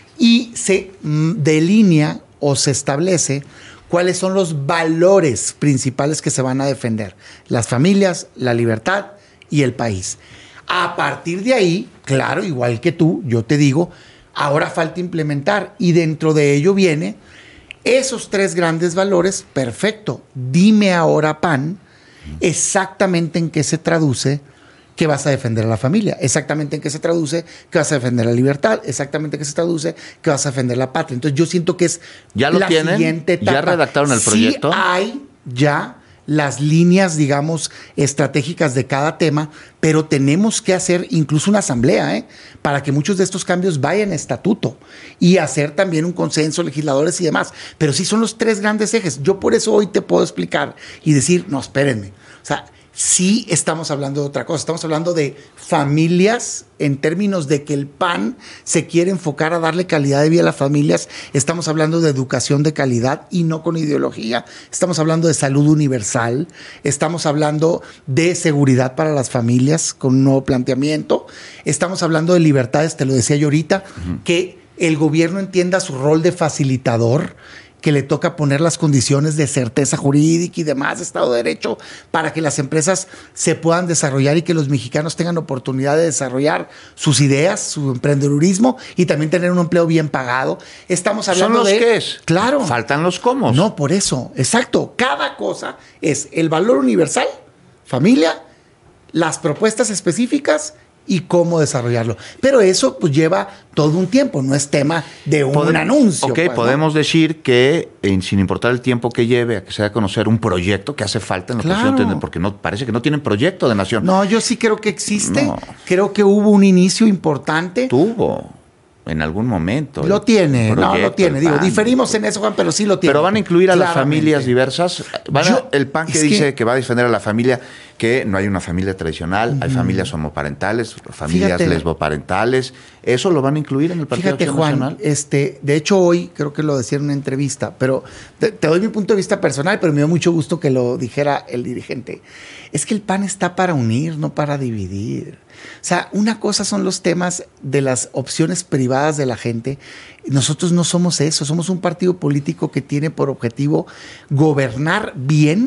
Y se mm, delinea o se establece cuáles son los valores principales que se van a defender. Las familias, la libertad y el país. A partir de ahí, claro, igual que tú, yo te digo, ahora falta implementar, y dentro de ello viene esos tres grandes valores. Perfecto, dime ahora, P A N, exactamente en qué se traduce que vas a defender a la familia, exactamente en qué se traduce que vas a defender la libertad, exactamente en qué se traduce que vas a defender la patria. Entonces yo siento que es ¿Ya lo la tienen? siguiente etapa. ¿Ya redactaron el proyecto? Sí hay ya las líneas, digamos, estratégicas de cada tema, pero tenemos que hacer incluso una asamblea, ¿eh? para que muchos de estos cambios vayan a estatuto y hacer también un consenso, legisladores y demás. Pero sí son los tres grandes ejes. Yo por eso hoy te puedo explicar y decir, no, espérenme. O sea, sí estamos hablando de otra cosa. Estamos hablando de familias en términos de que el P A N se quiere enfocar a darle calidad de vida a las familias. Estamos hablando de educación de calidad y no con ideología. Estamos hablando de salud universal. Estamos hablando de seguridad para las familias con un nuevo planteamiento. Estamos hablando de libertades, te lo decía yo ahorita, uh-huh. que el gobierno entienda su rol de facilitador, que le toca poner las condiciones de certeza jurídica y demás, de Estado de Derecho, para que las empresas se puedan desarrollar y que los mexicanos tengan oportunidad de desarrollar sus ideas, su emprendedurismo y también tener un empleo bien pagado. Estamos hablando ¿Son los de... qué es? Claro. Faltan los cómo. No, por eso. Exacto. Cada cosa es el valor universal, familia, las propuestas específicas y cómo desarrollarlo. Pero eso pues lleva todo un tiempo, no es tema de un Podem- anuncio. Ok, pues, podemos ¿no? decir que eh, sin importar el tiempo que lleve a que se dé a conocer un proyecto que hace falta en la Claro. oposición, porque no, parece que no tienen proyecto de nación. No, yo sí creo que existe. No. Creo que hubo un inicio importante. Tuvo en algún momento. Lo tiene, no, lo proyecto, tiene. el Digo, P A N. diferimos en eso, Juan, pero sí lo tiene. Pero van a incluir a las Claramente. familias diversas. Van a- Yo- el P A N que es dice que- que va a defender a la familia, que no hay una familia tradicional, hay familias homoparentales, familias Fíjate. lesboparentales. ¿Eso lo van a incluir en el Partido Fíjate, Acción Juan, Nacional? este, de hecho hoy creo que lo decía en una entrevista, pero te, te doy mi punto de vista personal, pero me dio mucho gusto que lo dijera el dirigente. Es que el P A N está para unir, no para dividir. O sea, una cosa son los temas de las opciones privadas de la gente. Nosotros no somos eso, somos un partido político que tiene por objetivo gobernar bien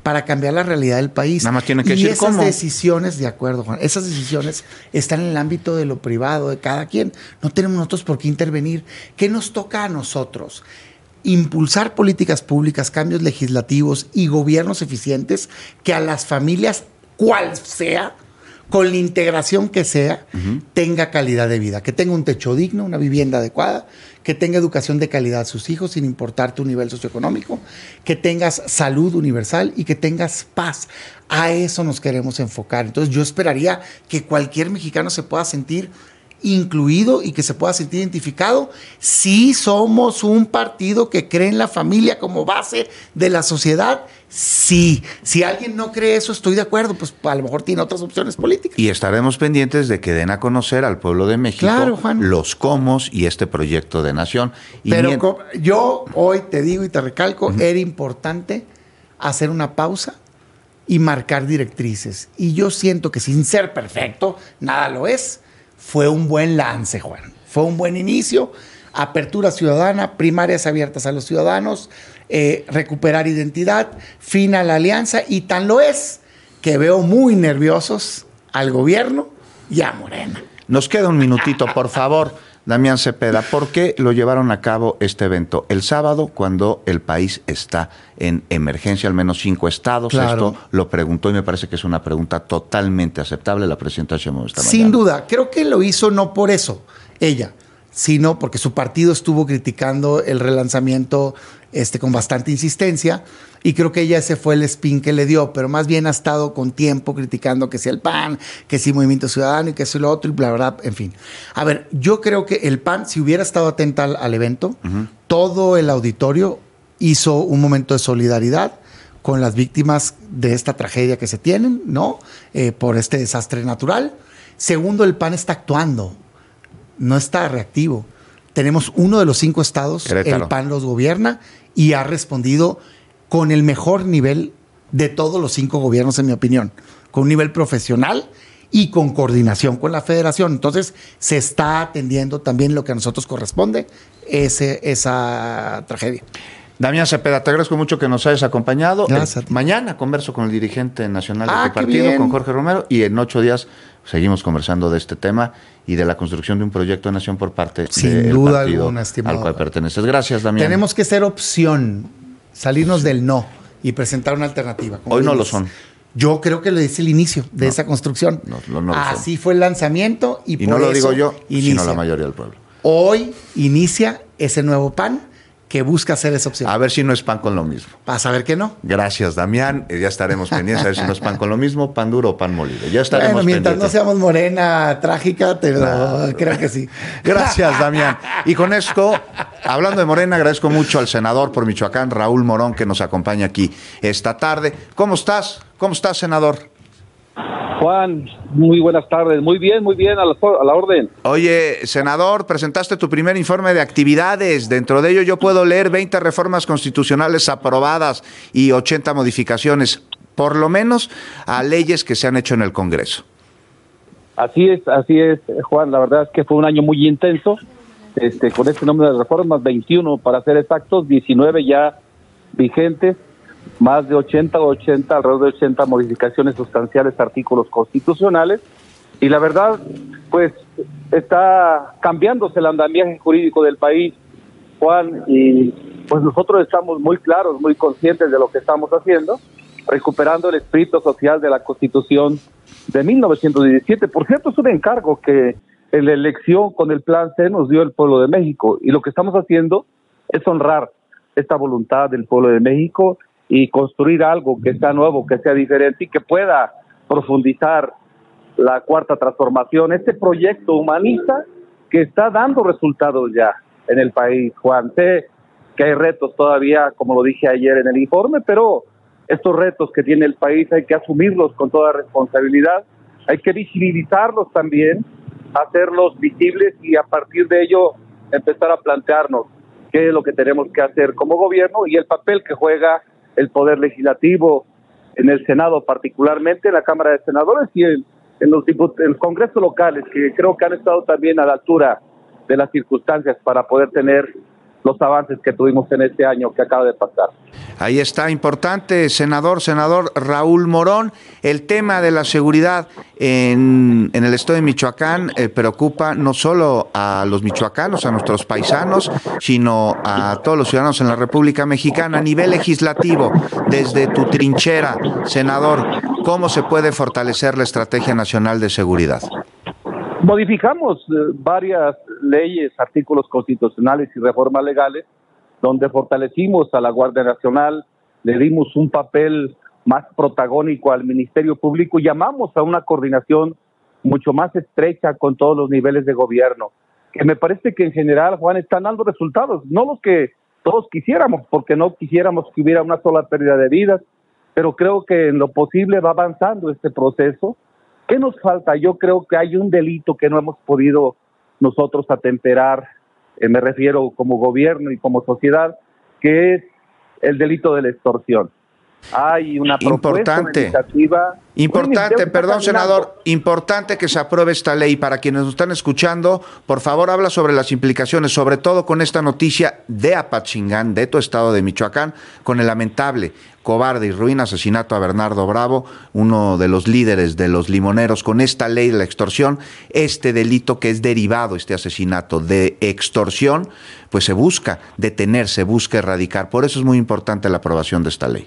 para cambiar la realidad del país. Nada más tienen que y decir esas cómo. decisiones, de acuerdo, Juan, esas decisiones están en el ámbito de lo privado, de cada quien. No tenemos nosotros por qué intervenir. ¿Qué nos toca a nosotros? Impulsar políticas públicas, cambios legislativos y gobiernos eficientes que a las familias, cual sea, con la integración que sea, uh-huh. tenga calidad de vida, que tenga un techo digno, una vivienda adecuada, que tenga educación de calidad a sus hijos sin importar tu nivel socioeconómico, que tengas salud universal y que tengas paz. A eso nos queremos enfocar. Entonces yo esperaría que cualquier mexicano se pueda sentir incluido y que se pueda sentir identificado si somos un partido que cree en la familia como base de la sociedad. Sí, si alguien no cree eso, estoy de acuerdo, pues a lo mejor tiene otras opciones políticas. Y estaremos pendientes de que den a conocer al pueblo de México claro, Juan. los comos y este proyecto de nación. Y Pero mien- co- yo hoy te digo y te recalco, uh-huh. era importante hacer una pausa y marcar directrices. Y yo siento que sin ser perfecto, nada lo es, fue un buen lance, Juan. Fue un buen inicio, apertura ciudadana, primarias abiertas a los ciudadanos, eh, recuperar identidad, fin a la alianza, y tan lo es que veo muy nerviosos al gobierno y a Morena. Nos queda un minutito, por favor, Damián Cepeda. ¿Por qué lo llevaron a cabo este evento el sábado cuando el país está en emergencia, al menos cinco estados? Claro. Esto lo preguntó y me parece que es una pregunta totalmente aceptable la presidenta Sheinbaum esta mañana. Sin duda, creo que lo hizo no por eso, ella, sino porque su partido estuvo criticando el relanzamiento este, con bastante insistencia, y creo que ella ese fue el spin que le dio, pero más bien ha estado con tiempo criticando que si el P A N, que si Movimiento Ciudadano y que si lo otro y bla, bla, en fin. A ver, yo creo que el P A N, si hubiera estado atenta al, al evento, uh-huh. todo el auditorio hizo un momento de solidaridad con las víctimas de esta tragedia que se tienen, ¿no? Eh, por este desastre natural. Segundo, el P A N está actuando, no está reactivo. Tenemos uno de los cinco estados, Querétaro. El P A N los gobierna y ha respondido con el mejor nivel de todos los cinco gobiernos, en mi opinión, con un nivel profesional y con coordinación con la federación. Entonces, se está atendiendo también lo que a nosotros corresponde, ese, esa tragedia. Damián Cepeda, te agradezco mucho que nos hayas acompañado. Gracias. Eh, mañana converso con el dirigente nacional de ah, tu partido, bien. con Jorge Romero, y en ocho días seguimos conversando de este tema y de la construcción de un proyecto de nación por parte Sin del duda partido alguna, estimado. al cual perteneces. Gracias, Damián. Tenemos que ser opción, salirnos del no y presentar una alternativa. Hoy no dices. lo son. Yo creo que lo es el inicio de no, esa construcción. No, no, no Así fue el lanzamiento y, y por no lo eso digo yo, inicia. sino la mayoría del pueblo. Hoy inicia ese nuevo P A N que busca hacer esa opción. A ver si no es pan con lo mismo. Para saber que no. Gracias, Damián. Eh, ya estaremos pendientes a ver si no es pan con lo mismo, pan duro o pan molido. Ya estaremos bueno, mientras pendientes. no seamos Morena trágica, pero no. creo que sí. Gracias, Damián. Y con esto, hablando de Morena, agradezco mucho al senador por Michoacán, Raúl Morón, que nos acompaña aquí esta tarde. ¿Cómo estás? ¿Cómo estás, senador? Juan, muy buenas tardes. Muy bien, muy bien, a la, a la orden. Oye, senador, presentaste tu primer informe de actividades. Dentro de ello yo puedo leer veinte reformas constitucionales aprobadas y ochenta modificaciones, por lo menos, a leyes que se han hecho en el Congreso. Así es, así es, Juan. La verdad es que fue un año muy intenso, este, con este número de reformas, veintiuno para ser exactos, diecinueve ya vigentes, más de ochenta, ochenta, alrededor de ochenta modificaciones sustanciales a artículos constitucionales, y la verdad, pues, está cambiándose el andamiaje jurídico del país, Juan, y pues nosotros estamos muy claros, muy conscientes de lo que estamos haciendo, recuperando el espíritu social de la Constitución de mil novecientos diecisiete. Por cierto, es un encargo que en la elección con el Plan C nos dio el pueblo de México, y lo que estamos haciendo es honrar esta voluntad del pueblo de México y construir algo que sea nuevo, que sea diferente y que pueda profundizar la cuarta transformación, este proyecto humanista que está dando resultados ya en el país, Juan. Sé que hay retos todavía, como lo dije ayer en el informe, pero estos retos que tiene el país hay que asumirlos con toda responsabilidad, hay que visibilizarlos también, hacerlos visibles y a partir de ello empezar a plantearnos qué es lo que tenemos que hacer como gobierno y el papel que juega el Poder Legislativo en el Senado, particularmente en la Cámara de Senadores y en, en los diput- en los congresos locales, que creo que han estado también a la altura de las circunstancias para poder tener los avances que tuvimos en este año que acaba de pasar. Ahí está, importante, senador, senador Raúl Morón. El tema de la seguridad en, en el estado de Michoacán eh, preocupa no solo a los michoacanos, a nuestros paisanos, sino a todos los ciudadanos en la República Mexicana. A nivel legislativo, desde tu trinchera, senador, ¿cómo se puede fortalecer la Estrategia Nacional de Seguridad? Modificamos eh, varias leyes, artículos constitucionales y reformas legales, donde fortalecimos a la Guardia Nacional, le dimos un papel más protagónico al Ministerio Público y llamamos a una coordinación mucho más estrecha con todos los niveles de gobierno, que me parece que en general, Juan, están dando resultados, no los que todos quisiéramos, porque no quisiéramos que hubiera una sola pérdida de vidas, pero creo que en lo posible va avanzando este proceso. ¿Qué nos falta? Yo creo que hay un delito que no hemos podido nosotros atemperar, eh, me refiero como gobierno y como sociedad, que es el delito de la extorsión. Hay una propuesta, una iniciativa... Importante, perdón, senador, importante que se apruebe esta ley. Para quienes nos están escuchando, por favor, habla sobre las implicaciones, sobre todo con esta noticia de Apachingán, de tu estado de Michoacán, con el lamentable, cobarde y ruin asesinato a Bernardo Bravo, uno de los líderes de los limoneros, con esta ley de la extorsión, este delito que es derivado, este asesinato de extorsión, pues se busca detener, se busca erradicar. Por eso es muy importante la aprobación de esta ley.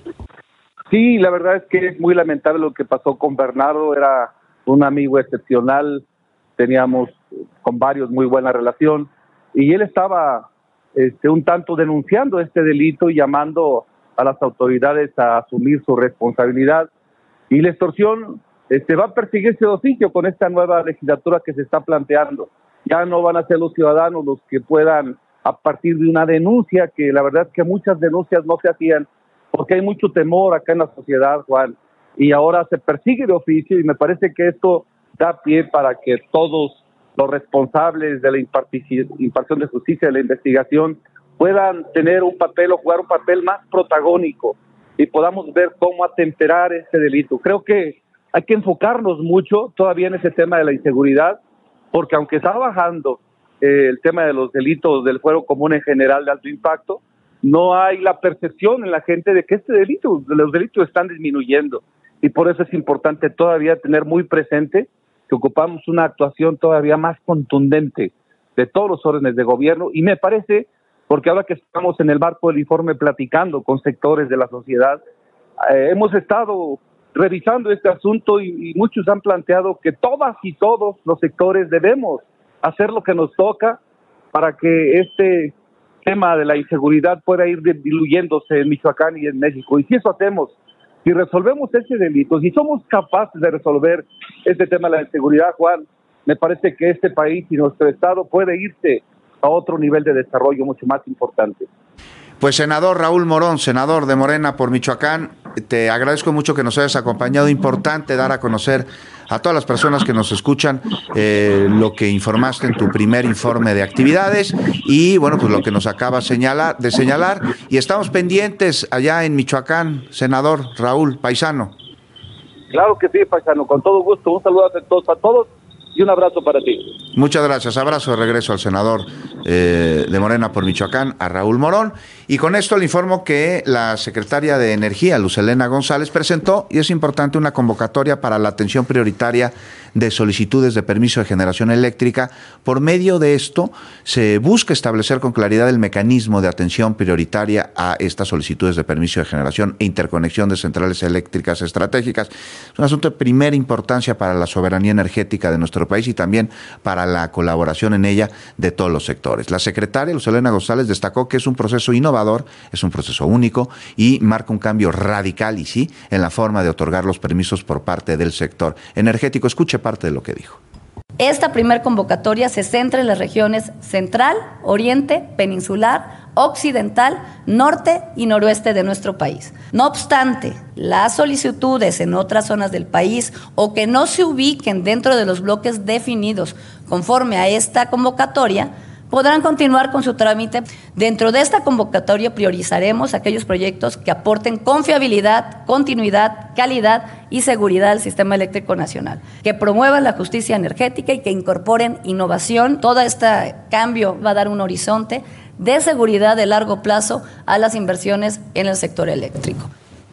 Sí, la verdad es que es muy lamentable lo que pasó con Bernardo, era un amigo excepcional, teníamos con varios muy buena relación, y él estaba este, un tanto denunciando este delito y llamando a las autoridades a asumir su responsabilidad, y la extorsión este, va a perseguirse de oficio con esta nueva legislatura que se está planteando. Ya no van a ser los ciudadanos los que puedan, a partir de una denuncia, que la verdad es que muchas denuncias no se hacían, porque hay mucho temor acá en la sociedad, Juan, y ahora se persigue de oficio, y me parece que esto da pie para que todos los responsables de la impartición de justicia, de la investigación, puedan tener un papel o jugar un papel más protagónico y podamos ver cómo atemperar este delito. Creo que hay que enfocarnos mucho todavía en ese tema de la inseguridad, porque aunque está bajando eh, el tema de los delitos del fuero común en general de alto impacto, no hay la percepción en la gente de que este delito, los delitos están disminuyendo, y por eso es importante todavía tener muy presente que ocupamos una actuación todavía más contundente de todos los órdenes de gobierno, y me parece, porque ahora que estamos en el marco del informe platicando con sectores de la sociedad, eh, hemos estado revisando este asunto y, y muchos han planteado que todas y todos los sectores debemos hacer lo que nos toca para que este tema de la inseguridad pueda ir diluyéndose en Michoacán y en México. Y si eso hacemos, si resolvemos ese delito, si somos capaces de resolver este tema de la inseguridad, Juan, me parece que este país y nuestro estado puede irse a otro nivel de desarrollo mucho más importante. Pues senador Raúl Morón, senador de Morena por Michoacán, te agradezco mucho que nos hayas acompañado. Importante dar a conocer a todas las personas que nos escuchan eh, lo que informaste en tu primer informe de actividades y bueno, pues lo que nos acaba señalar, de señalar, y estamos pendientes allá en Michoacán, senador Raúl, paisano. Claro que sí, paisano, con todo gusto. Un saludo a todos, a todos y un abrazo para ti. Muchas gracias. Abrazo de regreso al senador eh, de Morena por Michoacán, a Raúl Morón. Y con esto le informo que la secretaria de Energía, Luz Helena González, presentó, y es importante, una convocatoria para la atención prioritaria de solicitudes de permiso de generación eléctrica. Por medio de esto se busca establecer con claridad el mecanismo de atención prioritaria a estas solicitudes de permiso de generación e interconexión de centrales eléctricas estratégicas. Es un asunto de primera importancia para la soberanía energética de nuestro país y también para la colaboración en ella de todos los sectores. La secretaria Luz Helena González destacó que es un proceso innovador, es un proceso único y marca un cambio radical, y sí, en la forma de otorgar los permisos por parte del sector energético. Escuche parte de lo que dijo. Esta primer convocatoria se centra en las regiones central, oriente, peninsular, occidental, norte y noroeste de nuestro país. No obstante, las solicitudes en otras zonas del país o que no se ubiquen dentro de los bloques definidos conforme a esta convocatoria podrán continuar con su trámite. Dentro de esta convocatoria priorizaremos aquellos proyectos que aporten confiabilidad, continuidad, calidad y seguridad al sistema eléctrico nacional, que promuevan la justicia energética y que incorporen innovación. Todo este cambio va a dar un horizonte de seguridad de largo plazo a las inversiones en el sector eléctrico.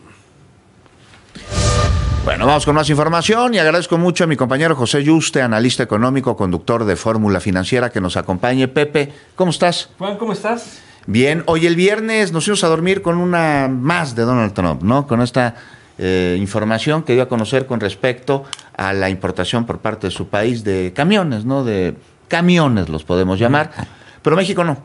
Bueno, vamos con más información y agradezco mucho a mi compañero José Yuste, analista económico, conductor de Fórmula Financiera, que nos acompañe. Pepe, ¿cómo estás? Juan, ¿cómo estás? Bien, hoy el viernes nos fuimos a dormir con una más de Donald Trump, ¿no? Con esta eh, información que dio a conocer con respecto a la importación por parte de su país de camiones, ¿no? De camiones los podemos llamar, pero México no.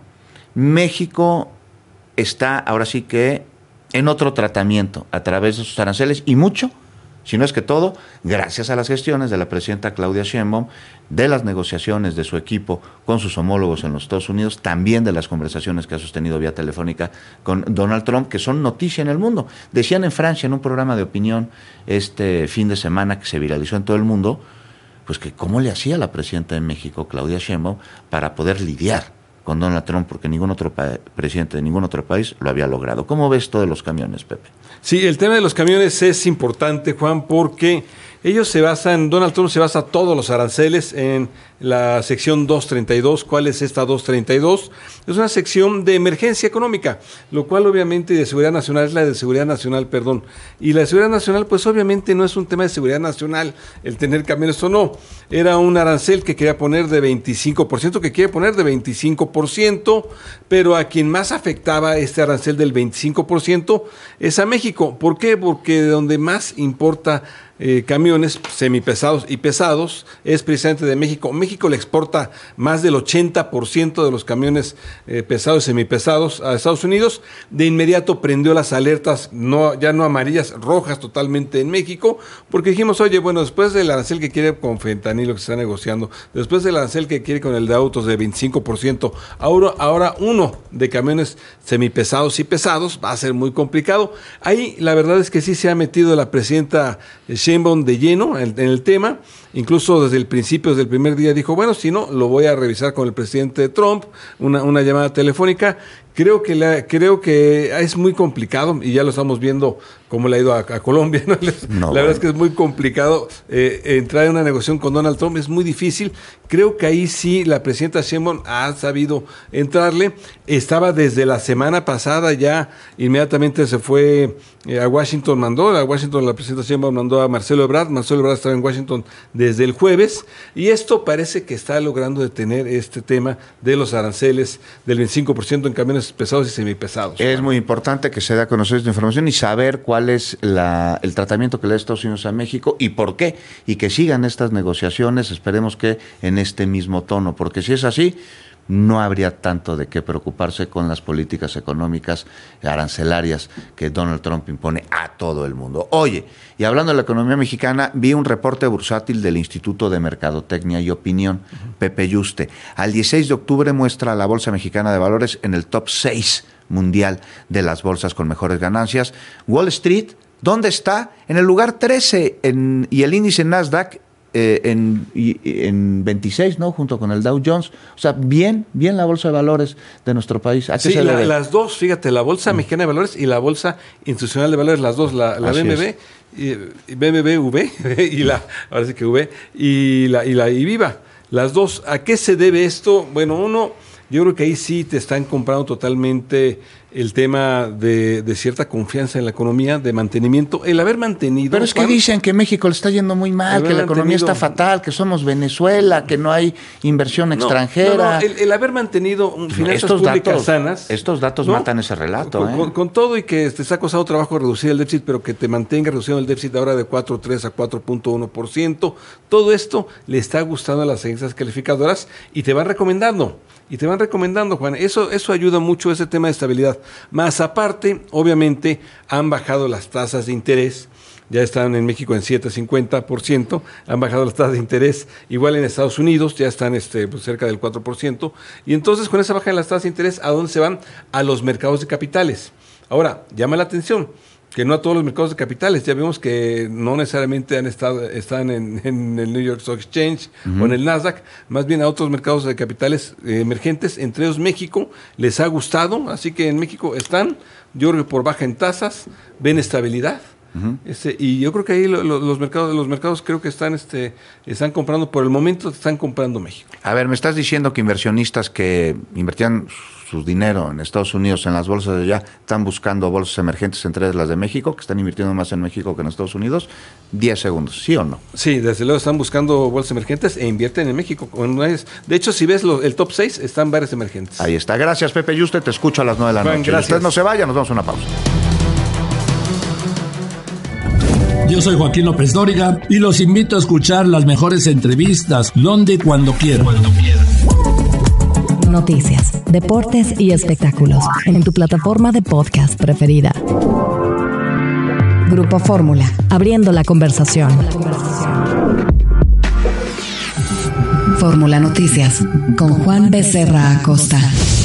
México está ahora sí que en otro tratamiento a través de sus aranceles y mucho, si no es que todo, gracias a las gestiones de la presidenta Claudia Sheinbaum, de las negociaciones de su equipo con sus homólogos en los Estados Unidos, también de las conversaciones que ha sostenido vía telefónica con Donald Trump, que son noticia en el mundo. Decían en Francia, en un programa de opinión este fin de semana que se viralizó en todo el mundo, pues que cómo le hacía la presidenta de México, Claudia Sheinbaum, para poder lidiar con Donald Trump, porque ningún otro pa- presidente de ningún otro país lo había logrado. ¿Cómo ves todo de los camiones, Pepe? Sí, el tema de los camiones es importante, Juan, porque ellos se basan, Donald Trump se basa todos los aranceles en la sección doscientos treinta y dos. ¿Cuál es esta doscientos treinta y dos? Es una sección de emergencia económica, lo cual obviamente de seguridad nacional es la de seguridad nacional, perdón. Y la de seguridad nacional, pues obviamente no es un tema de seguridad nacional el tener camiones o no. Era un arancel que quería poner de veinticinco por ciento, que quiere poner de veinticinco por ciento, pero a quien más afectaba este arancel del veinticinco por ciento es a México. ¿Por qué? Porque de donde más importa Eh, camiones semipesados y pesados es precisamente de México. México le exporta más del ochenta por ciento de los camiones eh, pesados y semipesados a Estados Unidos. De inmediato prendió las alertas, no, ya no amarillas, rojas totalmente en México, porque dijimos, oye, bueno, después del arancel que quiere con fentanilo que se está negociando, después del arancel que quiere con el de autos de veinticinco por ciento, ahora, ahora uno de camiones semipesados y pesados, va a ser muy complicado. Ahí la verdad es que sí se ha metido la presidenta Sheinbaum de lleno en, en el tema, incluso desde el principio, desde el primer día dijo, bueno, si no, lo voy a revisar con el presidente Trump, una, una llamada telefónica. Creo que la, creo que es muy complicado y ya lo estamos viendo cómo le ha ido a, a Colombia, ¿no? No, la verdad bueno. es que es muy complicado eh, entrar en una negociación con Donald Trump, es muy difícil. Creo que ahí sí la presidenta Sheinbaum ha sabido entrarle. Estaba desde la semana pasada ya, inmediatamente se fue eh, a Washington, mandó a Washington, la presidenta Sheinbaum mandó a Marcelo Ebrard. Marcelo Ebrard estaba en Washington desde el jueves y esto parece que está logrando detener este tema de los aranceles del veinticinco por ciento en camiones pesados y semipesados. Es muy importante que se dé a conocer esta información y saber cuál es la, el tratamiento que le da Estados Unidos a México y por qué, y que sigan estas negociaciones, esperemos que en este mismo tono, porque si es así, no habría tanto de qué preocuparse con las políticas económicas arancelarias que Donald Trump impone a todo el mundo. Oye, y hablando de la economía mexicana, vi un reporte bursátil del Instituto de Mercadotecnia y Opinión, uh-huh. Pepe Yuste. Al dieciséis de octubre muestra la Bolsa Mexicana de Valores en el top seis mundial de las bolsas con mejores ganancias. Wall Street, ¿dónde está? En el lugar trece, en, y el índice Nasdaq Eh, en, en veintiséis, ¿no? Junto con el Dow Jones. O sea, bien, bien la bolsa de valores de nuestro país. ¿A qué sí, se la, las dos, fíjate, la bolsa mm. mexicana de valores y la bolsa institucional de valores, las dos, la, la B M W, y, y B M W V y la, ahora sí que V, y la, y la IVIVA. Las dos, ¿a qué se debe esto? Bueno, uno, yo creo que ahí sí te están comprando totalmente el tema de, de cierta confianza en la economía, de mantenimiento, el haber mantenido... Pero es que Juan, dicen que México le está yendo muy mal, que la economía está fatal, que somos Venezuela, que no hay inversión extranjera. No, no, el, el haber mantenido finanzas estos públicas datos, sanas... Estos datos ¿no? matan ese relato. Con, ¿eh? con, con todo y que te está costando trabajo reducir el déficit, pero que te mantenga reduciendo el déficit ahora de cuatro punto tres a cuatro punto uno por ciento, todo esto le está gustando a las agencias calificadoras y te van recomendando. Y te van recomendando, Juan, eso, eso ayuda mucho a ese tema de estabilidad. Más aparte, obviamente, han bajado las tasas de interés, ya están en México en siete punto cincuenta por ciento, han bajado las tasas de interés, igual en Estados Unidos, ya están este, pues, cerca del cuatro por ciento, y entonces con esa baja en las tasas de interés, ¿a dónde se van? A los mercados de capitales. Ahora, llama la atención que no a todos los mercados de capitales, ya vemos que no necesariamente han estado, están en, en el New York Stock Exchange uh-huh. o en el Nasdaq, más bien a otros mercados de capitales eh, emergentes, entre ellos México, les ha gustado, así que en México están, yo creo que por baja en tasas, ven estabilidad, Uh-huh. Este, y yo creo que ahí lo, lo, los mercados, los mercados creo que están, este, están comprando, por el momento están comprando México. A ver, me estás diciendo que inversionistas que invertían su dinero en Estados Unidos, en las bolsas de allá, están buscando bolsas emergentes, entre las de México, que están invirtiendo más en México que en Estados Unidos. diez segundos, ¿sí o no? Sí, desde luego están buscando bolsas emergentes e invierten en México. De hecho, si ves lo, el top seis, están varias emergentes. Ahí está. Gracias, Pepe Yuste. Te escucho a las nueve de la Juan, noche. Gracias. Usted no se vaya, nos vamos a una pausa. Yo soy Joaquín López Dóriga y los invito a escuchar las mejores entrevistas donde y cuando quieran. Cuando quieran. Noticias, deportes y espectáculos en tu plataforma de podcast preferida. Grupo Fórmula, abriendo la conversación. Fórmula Noticias, con Juan Becerra Acosta.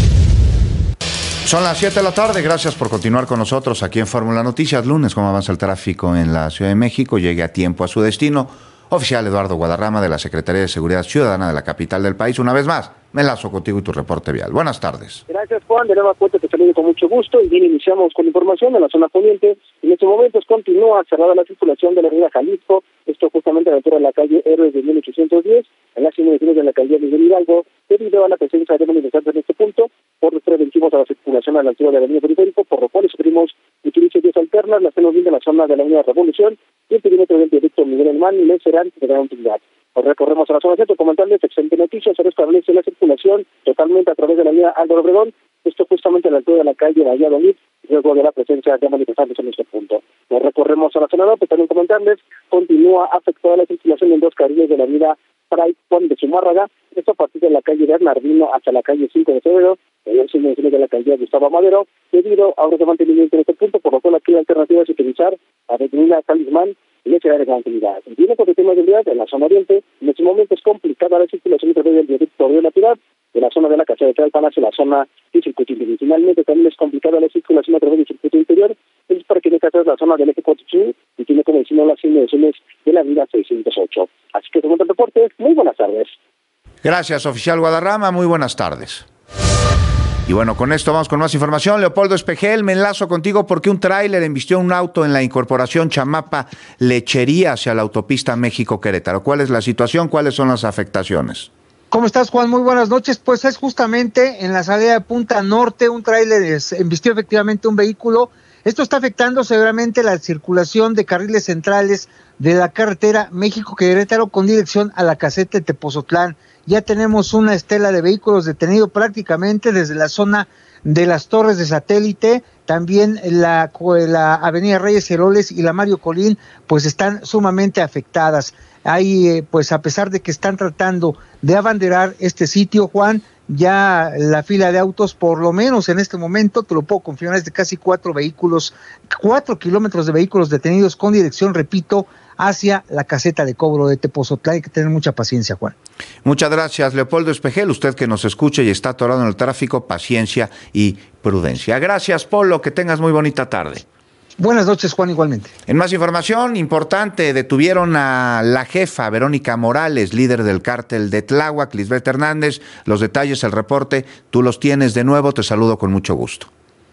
Son las siete de la tarde, gracias por continuar con nosotros aquí en Fórmula Noticias. Lunes, cómo avanza el tráfico en la Ciudad de México, llegue a tiempo a su destino. Oficial Eduardo Guadarrama de la Secretaría de Seguridad Ciudadana de la capital del país. Una vez más, me enlazo contigo y tu reporte vial. Buenas tardes. Gracias, Juan. De nueva cuenta te saludo con mucho gusto y bien iniciamos con información en la zona poniente. En estos momentos continúa cerrada la circulación de la avenida Jalisco, esto justamente a la altura de la calle Héroes de mil ochocientos diez, en las inmediaciones de la calle Miguel Hidalgo, debido a la presencia de manifestantes en este punto, por los preventivos a la circulación a la altura de la avenida Periférico, por lo cual sugerimos que utilice vías alternas, las tenemos bien de la zona de la avenida Revolución y el perímetro del viaducto Miguel Alemán y les serán de gran utilidad. Nos recorremos a la zona centro, comentarles excelente noticia, se restablece la circulación totalmente a través de la avenida Álvaro Obregón, esto justamente a la altura de la calle Valladolid, luego de la presencia de manifestantes en este punto. Nos recorremos a la zona norte, también comentarles, continúa afectada la circulación en dos carriles de la avenida Fray Juan de Zumárraga, esto a partir de la calle Bernardino hasta la calle cinco de febrero, en el sentido de la calle Gustavo Madero, debido a obras de mantenimiento en este punto, por lo cual aquí la alternativa es utilizar la avenida Talismán y esa área de utilidad. Viene por el tema de vialidad en la zona oriente, en este momento es complicada la circulación a través del viaducto de la Piedad, de la zona de la Casa de Tlalpan hacia la zona del circuito interior. Finalmente también es complicada la circulación a través del circuito interior, es para que en esta es la zona del eje cuatro sur y tiene como destino las inmediaciones de la vida seiscientos ocho. Así que según el reporte, muy buenas tardes. Gracias, oficial Guadarrama, muy buenas tardes. Y bueno, con esto vamos con más información. Leopoldo Espejel, me enlazo contigo porque un tráiler embistió un auto en la incorporación Chamapa Lechería hacia la autopista México-Querétaro. ¿Cuál es la situación? ¿Cuáles son las afectaciones? ¿Cómo estás, Juan? Muy buenas noches. Pues es justamente en la salida de Punta Norte, un tráiler embistió efectivamente un vehículo. Esto está afectando severamente la circulación de carriles centrales de la carretera México-Querétaro con dirección a la caseta de Tepozotlán. Ya tenemos una estela de vehículos detenidos prácticamente desde la zona de las Torres de Satélite, también la, la avenida Reyes Heroles y la Mario Colín, pues están sumamente afectadas. Hay, eh, pues a pesar de que están tratando de abanderar este sitio, Juan, ya la fila de autos, por lo menos en este momento, te lo puedo confirmar, es de casi cuatro vehículos, cuatro kilómetros de vehículos detenidos con dirección, repito, hacia la caseta de cobro de Tepozotlán. Hay que tener mucha paciencia, Juan. Muchas gracias, Leopoldo Espejel. Usted que nos escucha y está atorado en el tráfico, paciencia y prudencia. Gracias, Polo. Que tengas muy bonita tarde. Buenas noches, Juan, igualmente. En más información importante, detuvieron a la jefa Verónica Morales, líder del cártel de Tláhuac, Lisbeth Hernández. Los detalles, el reporte, tú los tienes de nuevo. Te saludo con mucho gusto.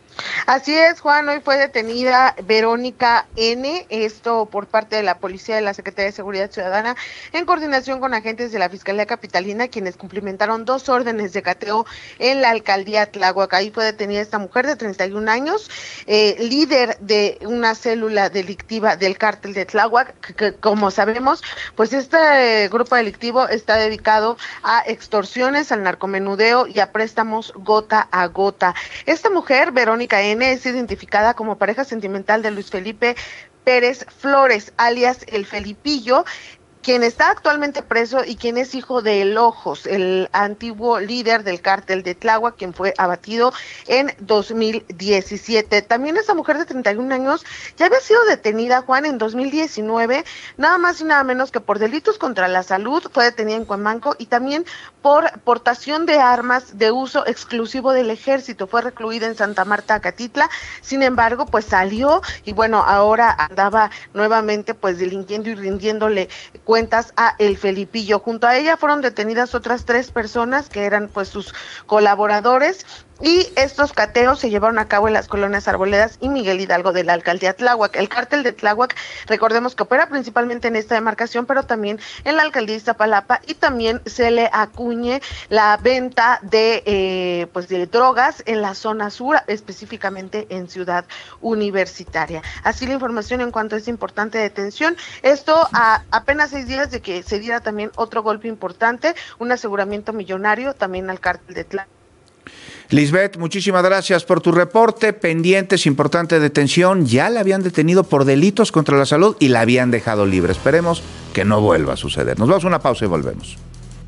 Así es, Juan, hoy fue detenida Verónica N., esto por parte de la Policía de la Secretaría de Seguridad Ciudadana, en coordinación con agentes de la Fiscalía Capitalina, quienes cumplimentaron dos órdenes de cateo en la alcaldía Tláhuac. Ahí fue detenida esta mujer de treinta y un años, eh, líder de una célula delictiva del cártel de Tláhuac, que, que como sabemos, pues este eh, grupo delictivo está dedicado a extorsiones, al narcomenudeo y a préstamos gota a gota. Esta mujer, Verónica N., es identificada como pareja sentimental de Luis Felipe Pérez Flores, alias El Felipillo, quien está actualmente preso y quien es hijo de El Ojos, el antiguo líder del cártel de Tláhuac, quien fue abatido en dos mil diecisiete. También esta mujer de treinta y un años ya había sido detenida, Juan, en dos mil diecinueve, nada más y nada menos que por delitos contra la salud, fue detenida en Cuemanco, y también por portación de armas de uso exclusivo del ejército, fue recluida en Santa Marta, Acatitla. Sin embargo, pues salió y bueno, ahora andaba nuevamente pues delinquiendo y rindiéndole cuentas a El Felipillo. Junto a ella fueron detenidas otras tres personas que eran pues sus colaboradores, y estos cateos se llevaron a cabo en las colonias Arboledas y Miguel Hidalgo de la alcaldía Tláhuac. El cártel de Tláhuac, recordemos que opera principalmente en esta demarcación, pero también en la alcaldía de Iztapalapa, y también se le acuñe la venta de eh, pues de drogas en la zona sur, específicamente en Ciudad Universitaria. Así la información en cuanto a esta importante detención. Esto a apenas seis días de que se diera también otro golpe importante, un aseguramiento millonario también al cártel de Tláhuac. Lisbeth, muchísimas gracias por tu reporte. Pendientes, importante detención. Ya la habían detenido por delitos contra la salud y la habían dejado libre. Esperemos que no vuelva a suceder. Nos vamos a una pausa y volvemos.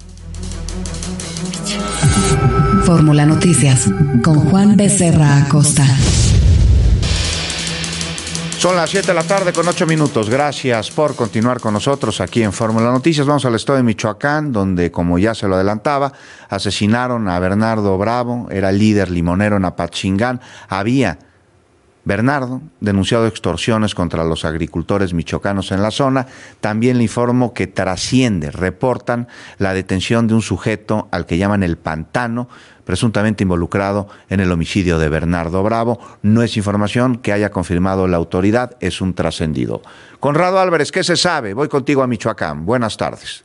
Fórmula Noticias con Juan Becerra Acosta. Son las siete de la tarde con ocho minutos. Gracias por continuar con nosotros aquí en Fórmula Noticias. Vamos al estado de Michoacán, donde, como ya se lo adelantaba, asesinaron a Bernardo Bravo, era líder limonero en Apatzingán. Había Bernardo denunciado extorsiones contra los agricultores michoacanos en la zona. También le informo que trasciende, reportan la detención de un sujeto al que llaman el Pantano, presuntamente involucrado en el homicidio de Bernardo Bravo. No es información que haya confirmado la autoridad, es un trascendido. Conrado Álvarez, ¿qué se sabe? Voy contigo a Michoacán. Buenas tardes.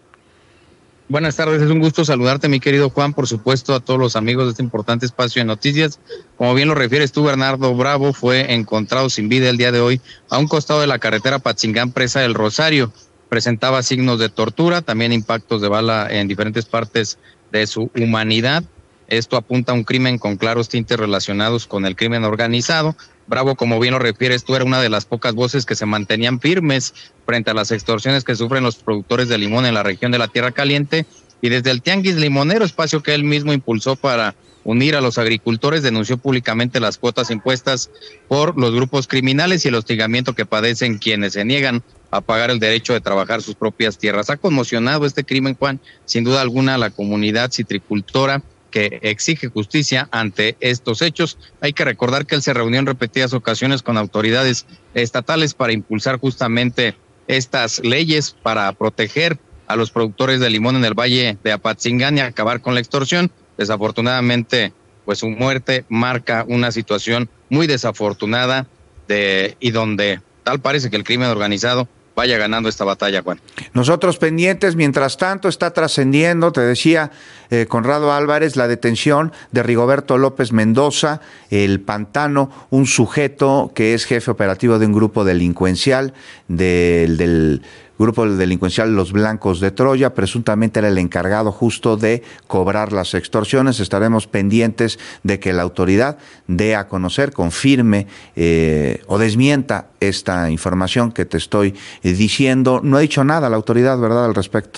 Buenas tardes, es un gusto saludarte, mi querido Juan, por supuesto a todos los amigos de este importante espacio de noticias. Como bien lo refieres tú, Bernardo Bravo fue encontrado sin vida el día de hoy a un costado de la carretera Apatzingán, Presa del Rosario. Presentaba signos de tortura, también impactos de bala en diferentes partes de su humanidad. Esto apunta a un crimen con claros tintes relacionados con el crimen organizado. Bravo, como bien lo refieres tú, era una de las pocas voces que se mantenían firmes frente a las extorsiones que sufren los productores de limón en la región de la Tierra Caliente, y desde el Tianguis Limonero, espacio que él mismo impulsó para unir a los agricultores, denunció públicamente las cuotas impuestas por los grupos criminales y el hostigamiento que padecen quienes se niegan a pagar el derecho de trabajar sus propias tierras. Ha conmocionado este crimen, Juan, sin duda alguna, a la comunidad citricultora, que exige justicia ante estos hechos. Hay que recordar que él se reunió en repetidas ocasiones con autoridades estatales para impulsar justamente estas leyes para proteger a los productores de limón en el Valle de Apatzingán y acabar con la extorsión. Desafortunadamente, pues su muerte marca una situación muy desafortunada de, y donde tal parece que el crimen organizado vaya ganando esta batalla, Juan. Nosotros pendientes, mientras tanto está trascendiendo, te decía eh, Conrado Álvarez, la detención de Rigoberto López Mendoza, el Pantano, un sujeto que es jefe operativo de un grupo delincuencial, del, del grupo delincuencial Los Blancos de Troya, presuntamente era el encargado justo de cobrar las extorsiones. Estaremos pendientes de que la autoridad dé a conocer, confirme eh, o desmienta esta información que te estoy eh, diciendo. No ha dicho nada la autoridad, ¿verdad?, al respecto.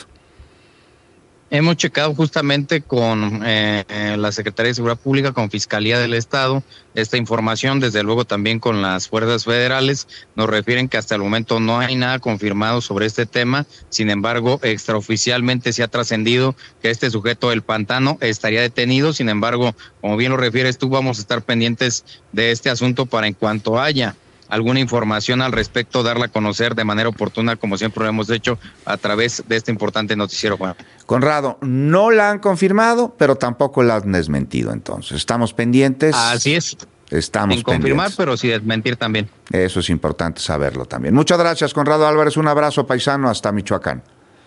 Hemos checado justamente con eh, la Secretaría de Seguridad Pública, con Fiscalía del Estado, esta información, desde luego también con las fuerzas federales. Nos refieren que hasta el momento no hay nada confirmado sobre este tema. Sin embargo, extraoficialmente se ha trascendido que este sujeto, el Pantano, estaría detenido. Sin embargo, como bien lo refieres tú, vamos a estar pendientes de este asunto para, en cuanto haya alguna información al respecto, darla a conocer de manera oportuna, como siempre lo hemos hecho a través de este importante noticiero, Juan. Conrado, no la han confirmado, pero tampoco la han desmentido, entonces estamos pendientes. Así es. Estamos Sin confirmar, pendientes. pero sí desmentir también. Eso es importante saberlo también. Muchas gracias, Conrado Álvarez. Un abrazo, paisano, hasta Michoacán.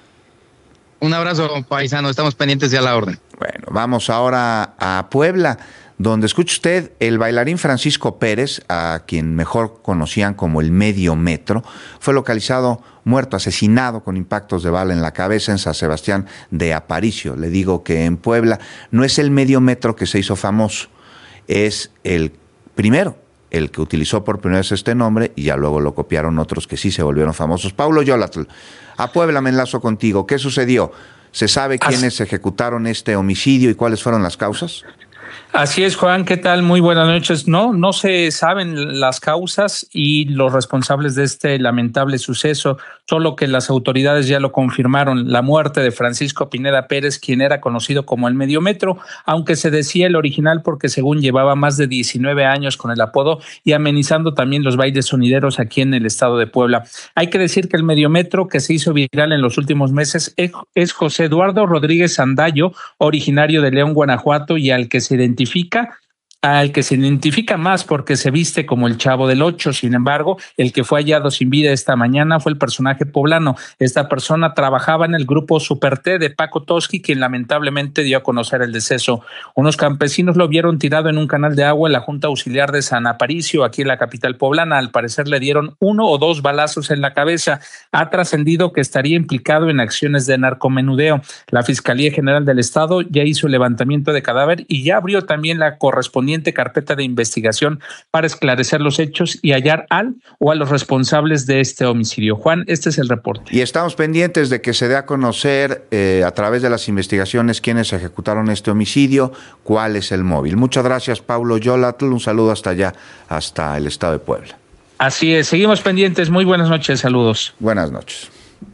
Un abrazo, paisano. Estamos pendientes de a la orden. Bueno, vamos ahora a Puebla, donde escucha usted el bailarín Francisco Pérez, a quien mejor conocían como el Medio Metro, fue localizado muerto, asesinado con impactos de bala en la cabeza en San Sebastián de Aparicio. Le digo que en Puebla no es el Medio Metro que se hizo famoso, es el primero, el que utilizó por primera vez este nombre, y ya luego lo copiaron otros que sí se volvieron famosos. Paulo Yolatl, a Puebla me enlazo contigo. ¿Qué sucedió? ¿Se sabe quiénes ejecutaron este homicidio y cuáles fueron las causas? Así es, Juan, ¿qué tal? Muy buenas noches. No, no se saben las causas y los responsables de este lamentable suceso, solo que las autoridades ya lo confirmaron, la muerte de Francisco Pineda Pérez, quien era conocido como el Medio Metro, aunque se decía el original porque según llevaba más de diecinueve años con el apodo y amenizando también los bailes sonideros aquí en el estado de Puebla. Hay que decir que el Medio Metro, que se hizo viral en los últimos meses, es José Eduardo Rodríguez Sandayo, originario de León, Guanajuato, y al que se identifica al que se identifica más porque se viste como el Chavo del Ocho. Sin embargo, el que fue hallado sin vida esta mañana fue el personaje poblano. Esta persona trabajaba en el grupo Super T de Paco Toski, quien lamentablemente dio a conocer el deceso. Unos campesinos lo vieron tirado en un canal de agua en la Junta Auxiliar de San Aparicio, aquí en la capital poblana. Al parecer le dieron uno o dos balazos en la cabeza. Ha trascendido que estaría implicado en acciones de narcomenudeo. La Fiscalía General del Estado ya hizo el levantamiento de cadáver y ya abrió también la correspondiente carpeta de investigación para esclarecer los hechos y hallar al o a los responsables de este homicidio. Juan, este es el reporte. Y estamos pendientes de que se dé a conocer eh, a través de las investigaciones quiénes ejecutaron este homicidio, cuál es el móvil. Muchas gracias, Paulo Yolatl. Un saludo hasta allá, hasta el estado de Puebla. Así es, seguimos pendientes. Muy buenas noches, saludos. Buenas noches.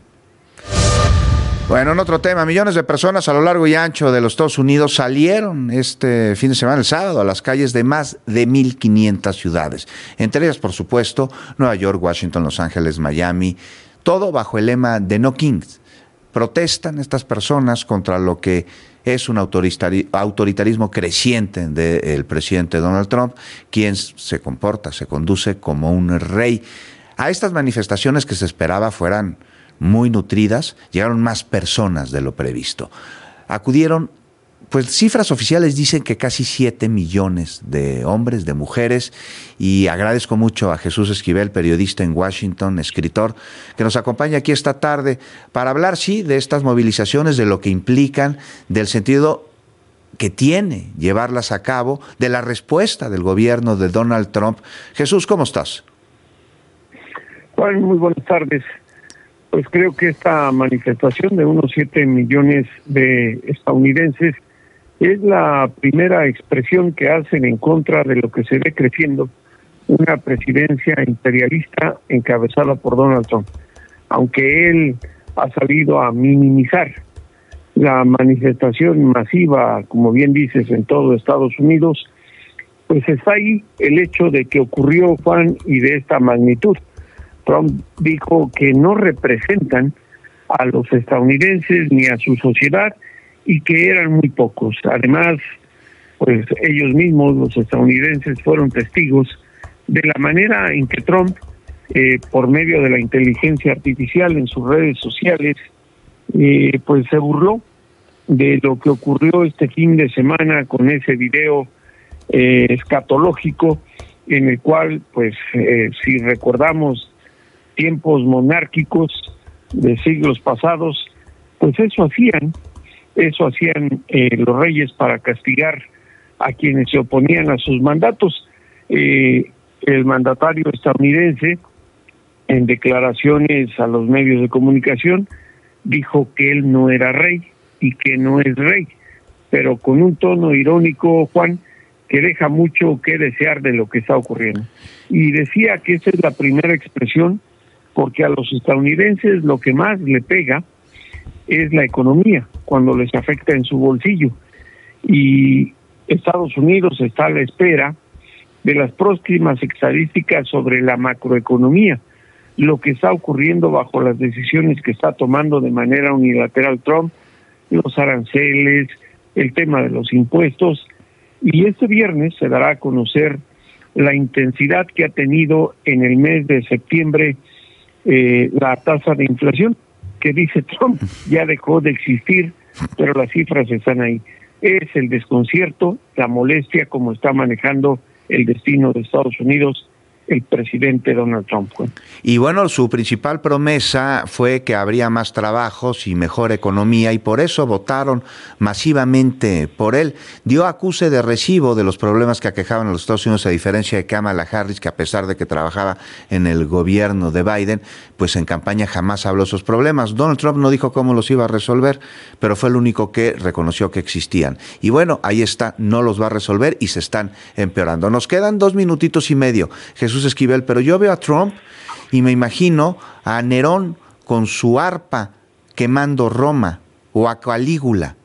Bueno, en otro tema, millones de personas a lo largo y ancho de los Estados Unidos salieron este fin de semana, el sábado, a las calles de más de mil quinientas ciudades. Entre ellas, por supuesto, Nueva York, Washington, Los Ángeles, Miami, todo bajo el lema de No Kings. Protestan estas personas contra lo que es un autoritarismo creciente del presidente Donald Trump, quien se comporta, se conduce como un rey. A estas manifestaciones que se esperaba fueran muy nutridas, llegaron más personas de lo previsto. Acudieron, pues cifras oficiales dicen que casi siete millones de hombres, de mujeres, y agradezco mucho a Jesús Esquivel, periodista en Washington, escritor, que nos acompaña aquí esta tarde para hablar, sí, de estas movilizaciones, de lo que implican, del sentido que tiene llevarlas a cabo, de la respuesta del gobierno de Donald Trump. Jesús, ¿cómo estás? Bueno, muy buenas tardes. Pues creo que esta manifestación de unos siete millones de estadounidenses es la primera expresión que hacen en contra de lo que se ve creciendo, una presidencia imperialista encabezada por Donald Trump. Aunque él ha salido a minimizar la manifestación masiva, como bien dices, en todo Estados Unidos, pues está ahí el hecho de que ocurrió, Juan, y de esta magnitud. Trump dijo que no representan a los estadounidenses ni a su sociedad y que eran muy pocos. Además, pues ellos mismos, los estadounidenses, fueron testigos de la manera en que Trump, eh, por medio de la inteligencia artificial en sus redes sociales, eh, pues se burló de lo que ocurrió este fin de semana con ese video eh, escatológico en el cual, pues, eh, si recordamos tiempos monárquicos de siglos pasados, pues eso hacían, eso hacían eh, los reyes para castigar a quienes se oponían a sus mandatos. Eh, el mandatario estadounidense, en declaraciones a los medios de comunicación, dijo que él no era rey y que no es rey, pero con un tono irónico, Juan, que deja mucho que desear de lo que está ocurriendo. Y decía que esa es la primera expresión, porque a los estadounidenses lo que más le pega es la economía, cuando les afecta en su bolsillo. Y Estados Unidos está a la espera de las próximas estadísticas sobre la macroeconomía, lo que está ocurriendo bajo las decisiones que está tomando de manera unilateral Trump, los aranceles, el tema de los impuestos, y este viernes se dará a conocer la intensidad que ha tenido en el mes de septiembre Eh, la tasa de inflación, que dice Trump ya dejó de existir, pero las cifras están ahí. Es el desconcierto, la molestia como está manejando el destino de Estados Unidos el presidente Donald Trump. Y bueno, su principal promesa fue que habría más trabajos y mejor economía, y por eso votaron masivamente por él. Dio acuse de recibo de los problemas que aquejaban a los Estados Unidos, a diferencia de Kamala Harris, que a pesar de que trabajaba en el gobierno de Biden, pues en campaña jamás habló de esos problemas. Donald Trump no dijo cómo los iba a resolver, pero fue el único que reconoció que existían. Y bueno, ahí está, no los va a resolver y se están empeorando. Nos quedan dos minutitos y medio, Jesús Esquivel, pero yo veo a Trump y me imagino a Nerón con su arpa quemando Roma, o a Calígula.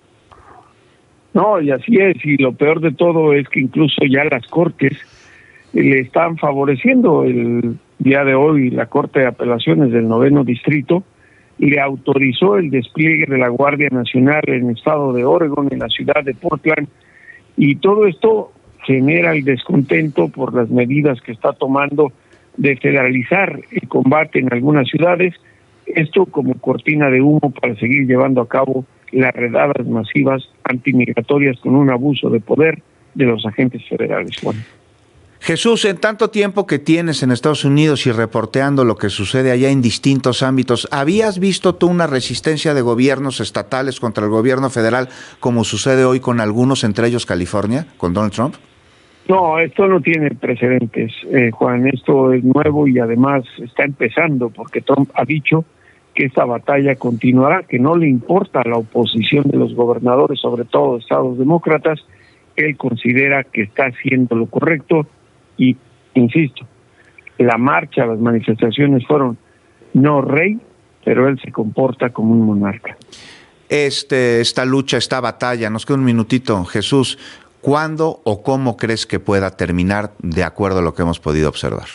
No, y así es, y lo peor de todo es que incluso ya las cortes le están favoreciendo. El día de hoy la Corte de Apelaciones del Noveno Distrito le autorizó el despliegue de la Guardia Nacional en el estado de Oregon, en la ciudad de Portland, y todo esto genera el descontento por las medidas que está tomando de federalizar el combate en algunas ciudades, esto como cortina de humo para seguir llevando a cabo las redadas masivas antimigratorias con un abuso de poder de los agentes federales. Bueno. Jesús, en tanto tiempo que tienes en Estados Unidos y reporteando lo que sucede allá en distintos ámbitos, ¿habías visto tú una resistencia de gobiernos estatales contra el gobierno federal como sucede hoy con algunos, entre ellos California, con Donald Trump? No, esto no tiene precedentes, eh, Juan. Esto es nuevo y además está empezando porque Trump ha dicho que esta batalla continuará, que no le importa la oposición de los gobernadores, sobre todo estados demócratas. Él considera que está haciendo lo correcto. Y, insisto, la marcha, las manifestaciones fueron no rey, pero él se comporta como un monarca. Este, esta lucha, esta batalla, nos queda un minutito, Jesús, ¿cuándo o cómo crees que pueda terminar de acuerdo a lo que hemos podido observar?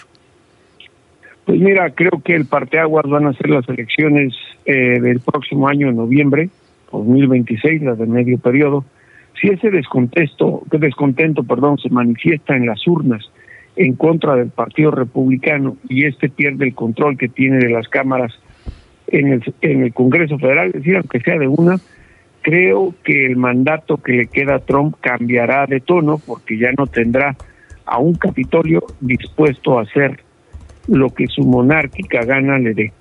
Pues mira, creo que el parteaguas van a ser las elecciones eh, del próximo año, en noviembre, dos mil veintiséis, las de medio periodo. Si ese descontento, descontento, perdón, se manifiesta en las urnas en contra del Partido Republicano y este pierde el control que tiene de las cámaras en el, en el Congreso Federal, es decir, aunque sea de una, creo que el mandato que le queda a Trump cambiará de tono porque ya no tendrá a un Capitolio dispuesto a hacer lo que su monárquica gana le dé.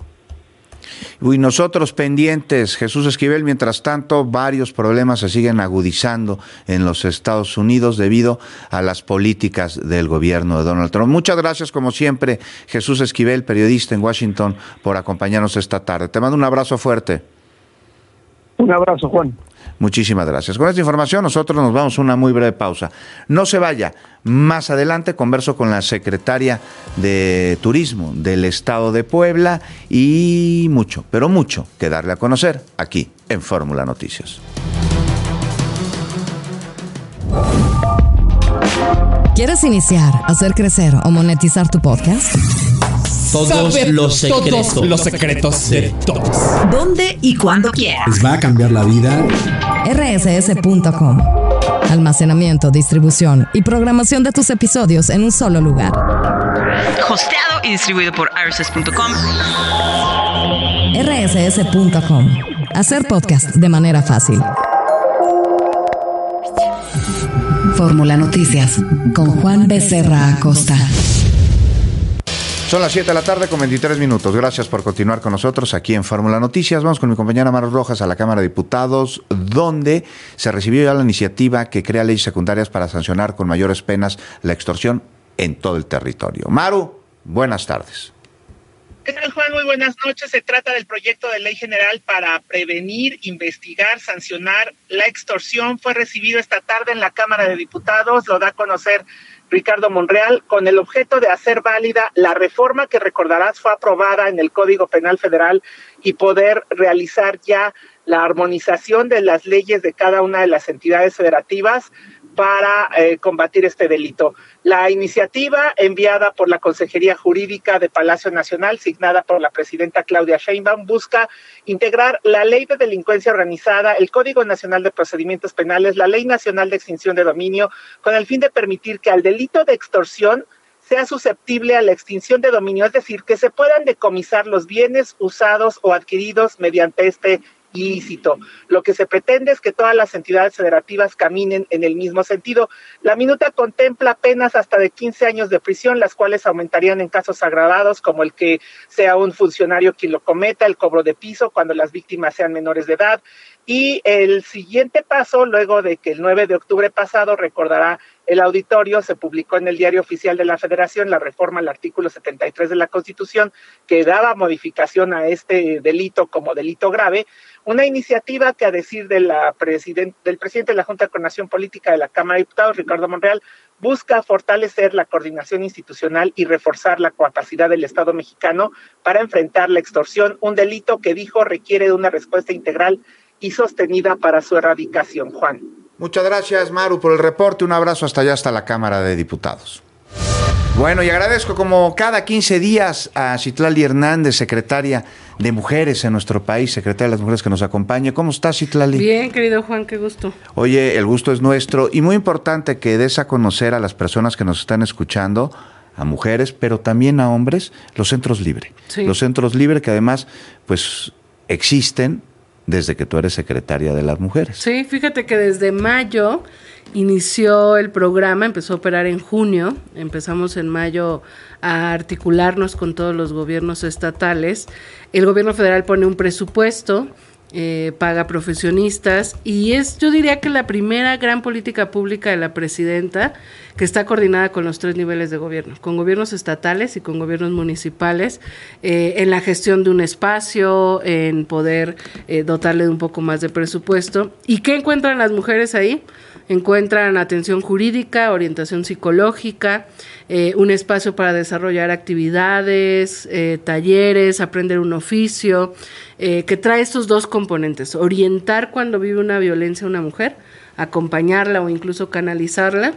Y nosotros pendientes, Jesús Esquivel, mientras tanto, varios problemas se siguen agudizando en los Estados Unidos debido a las políticas del gobierno de Donald Trump. Muchas gracias, como siempre, Jesús Esquivel, periodista en Washington, por acompañarnos esta tarde. Te mando un abrazo fuerte. Un abrazo, Juan. Muchísimas gracias. Con esta información nosotros nos vamos a una muy breve pausa. No se vaya. Más adelante converso con la secretaria de Turismo del Estado de Puebla y mucho, pero mucho que darle a conocer aquí en Fórmula Noticias. ¿Quieres iniciar, hacer crecer o monetizar tu podcast? Todos Saber los secretos. Todos los secretos de todos. ¿Dónde y cuándo quieras? Les va a cambiar la vida. R S S punto com. Almacenamiento, distribución y programación de tus episodios en un solo lugar. Hosteado y distribuido por R S S punto com. R S S punto com. Hacer podcast de manera fácil. Fórmula Noticias con Juan Becerra Acosta. Son las siete de la tarde con veintitrés minutos. Gracias por continuar con nosotros aquí en Fórmula Noticias. Vamos con mi compañera Maru Rojas a la Cámara de Diputados, donde se recibió ya la iniciativa que crea leyes secundarias para sancionar con mayores penas la extorsión en todo el territorio. Maru, buenas tardes. ¿Qué tal, Juan? Muy buenas noches. Se trata del proyecto de ley general para prevenir, investigar, sancionar la extorsión. Fue recibido esta tarde en la Cámara de Diputados. Lo da a conocer Ricardo Monreal, con el objeto de hacer válida la reforma que, recordarás, fue aprobada en el Código Penal Federal y poder realizar ya la armonización de las leyes de cada una de las entidades federativas para eh, combatir este delito. La iniciativa enviada por la Consejería Jurídica de Palacio Nacional, signada por la presidenta Claudia Sheinbaum, busca integrar la Ley de Delincuencia Organizada, el Código Nacional de Procedimientos Penales, la Ley Nacional de Extinción de Dominio, con el fin de permitir que al delito de extorsión sea susceptible a la extinción de dominio, es decir, que se puedan decomisar los bienes usados o adquiridos mediante este ilícito. Lo que se pretende es que todas las entidades federativas caminen en el mismo sentido. La minuta contempla penas hasta de quince años de prisión, las cuales aumentarían en casos agravados, como el que sea un funcionario quien lo cometa, el cobro de piso cuando las víctimas sean menores de edad. Y el siguiente paso, luego de que el nueve de octubre pasado, recordará el auditorio, se publicó en el Diario Oficial de la Federación la reforma al artículo setenta y tres de la Constitución que daba modificación a este delito como delito grave, una iniciativa que, a decir de la president- del presidente de la Junta de Coordinación Política de la Cámara de Diputados, Ricardo Monreal, busca fortalecer la coordinación institucional y reforzar la capacidad del Estado mexicano para enfrentar la extorsión, un delito que, dijo, requiere de una respuesta integral y sostenida para su erradicación. Juan. Muchas gracias, Maru, por el reporte. Un abrazo hasta allá, hasta la Cámara de Diputados. Bueno, y agradezco como cada quince días a Citlali Hernández, secretaria de Mujeres en nuestro país, secretaria de las Mujeres que nos acompaña. ¿Cómo estás, Citlali? Bien, querido Juan, qué gusto. Oye, el gusto es nuestro y muy importante que des a conocer a las personas que nos están escuchando, a mujeres, pero también a hombres, los centros libres. Sí. Los centros libres que además, pues, existen desde que tú eres secretaria de las Mujeres. Sí, fíjate que desde mayo inició el programa, empezó a operar en junio, empezamos en mayo a articularnos con todos los gobiernos estatales. El gobierno federal pone un presupuesto, eh, paga profesionistas y es, yo diría que la primera gran política pública de la presidenta que está coordinada con los tres niveles de gobierno, con gobiernos estatales y con gobiernos municipales, eh, en la gestión de un espacio, en poder eh, dotarle de un poco más de presupuesto. ¿Y qué encuentran las mujeres ahí? Encuentran atención jurídica, orientación psicológica, eh, un espacio para desarrollar actividades, eh, talleres, aprender un oficio, eh, que trae estos dos componentes: orientar cuando vive una violencia una mujer, acompañarla o incluso canalizarla,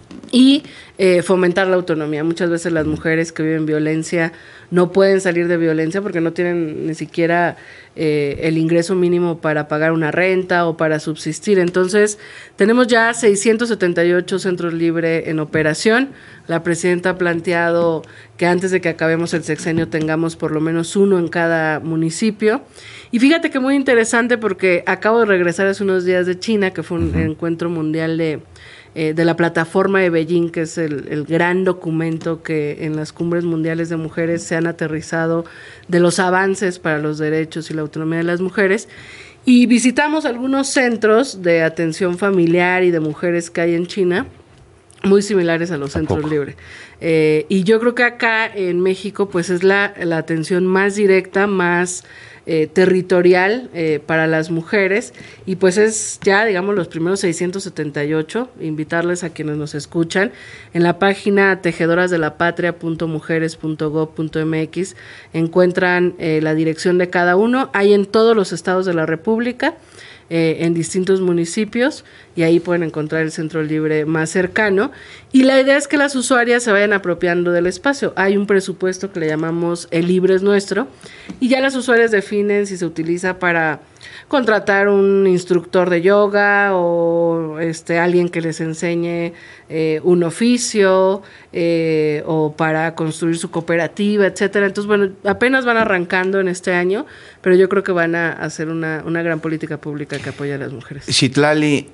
y eh, fomentar la autonomía. Muchas veces las mujeres que viven violencia no pueden salir de violencia porque no tienen ni siquiera eh, el ingreso mínimo para pagar una renta o para subsistir. Entonces, tenemos ya seiscientos setenta y ocho centros libres en operación. La presidenta ha planteado que antes de que acabemos el sexenio tengamos por lo menos uno en cada municipio. Y fíjate que muy interesante porque acabo de regresar hace unos días de China, que fue un uh-huh. encuentro mundial de Eh, de la plataforma de Beijing, que es el, el gran documento que en las cumbres mundiales de mujeres se han aterrizado de los avances para los derechos y la autonomía de las mujeres. Y visitamos algunos centros de atención familiar y de mujeres que hay en China, muy similares a los centros libres. Eh, y yo creo que acá en México pues es la, la atención más directa, más eh, territorial eh, para las mujeres, y pues es ya, digamos, los primeros seiscientos setenta y ocho. Invitarles a quienes nos escuchan en la página tejedoras de la patria punto mujeres punto gob punto mx encuentran eh, la dirección de cada uno. Hay en todos los estados de la República, Eh, en distintos municipios, y ahí pueden encontrar el centro libre más cercano, y la idea es que las usuarias se vayan apropiando del espacio. Hay un presupuesto que le llamamos El Libre es Nuestro, y ya las usuarias definen si se utiliza para contratar un instructor de yoga o este alguien que les enseñe eh, un oficio eh, o para construir su cooperativa, etcétera. Entonces, bueno, apenas van arrancando en este año, pero yo creo que van a hacer una, una gran política pública que apoya a las mujeres. Citlali,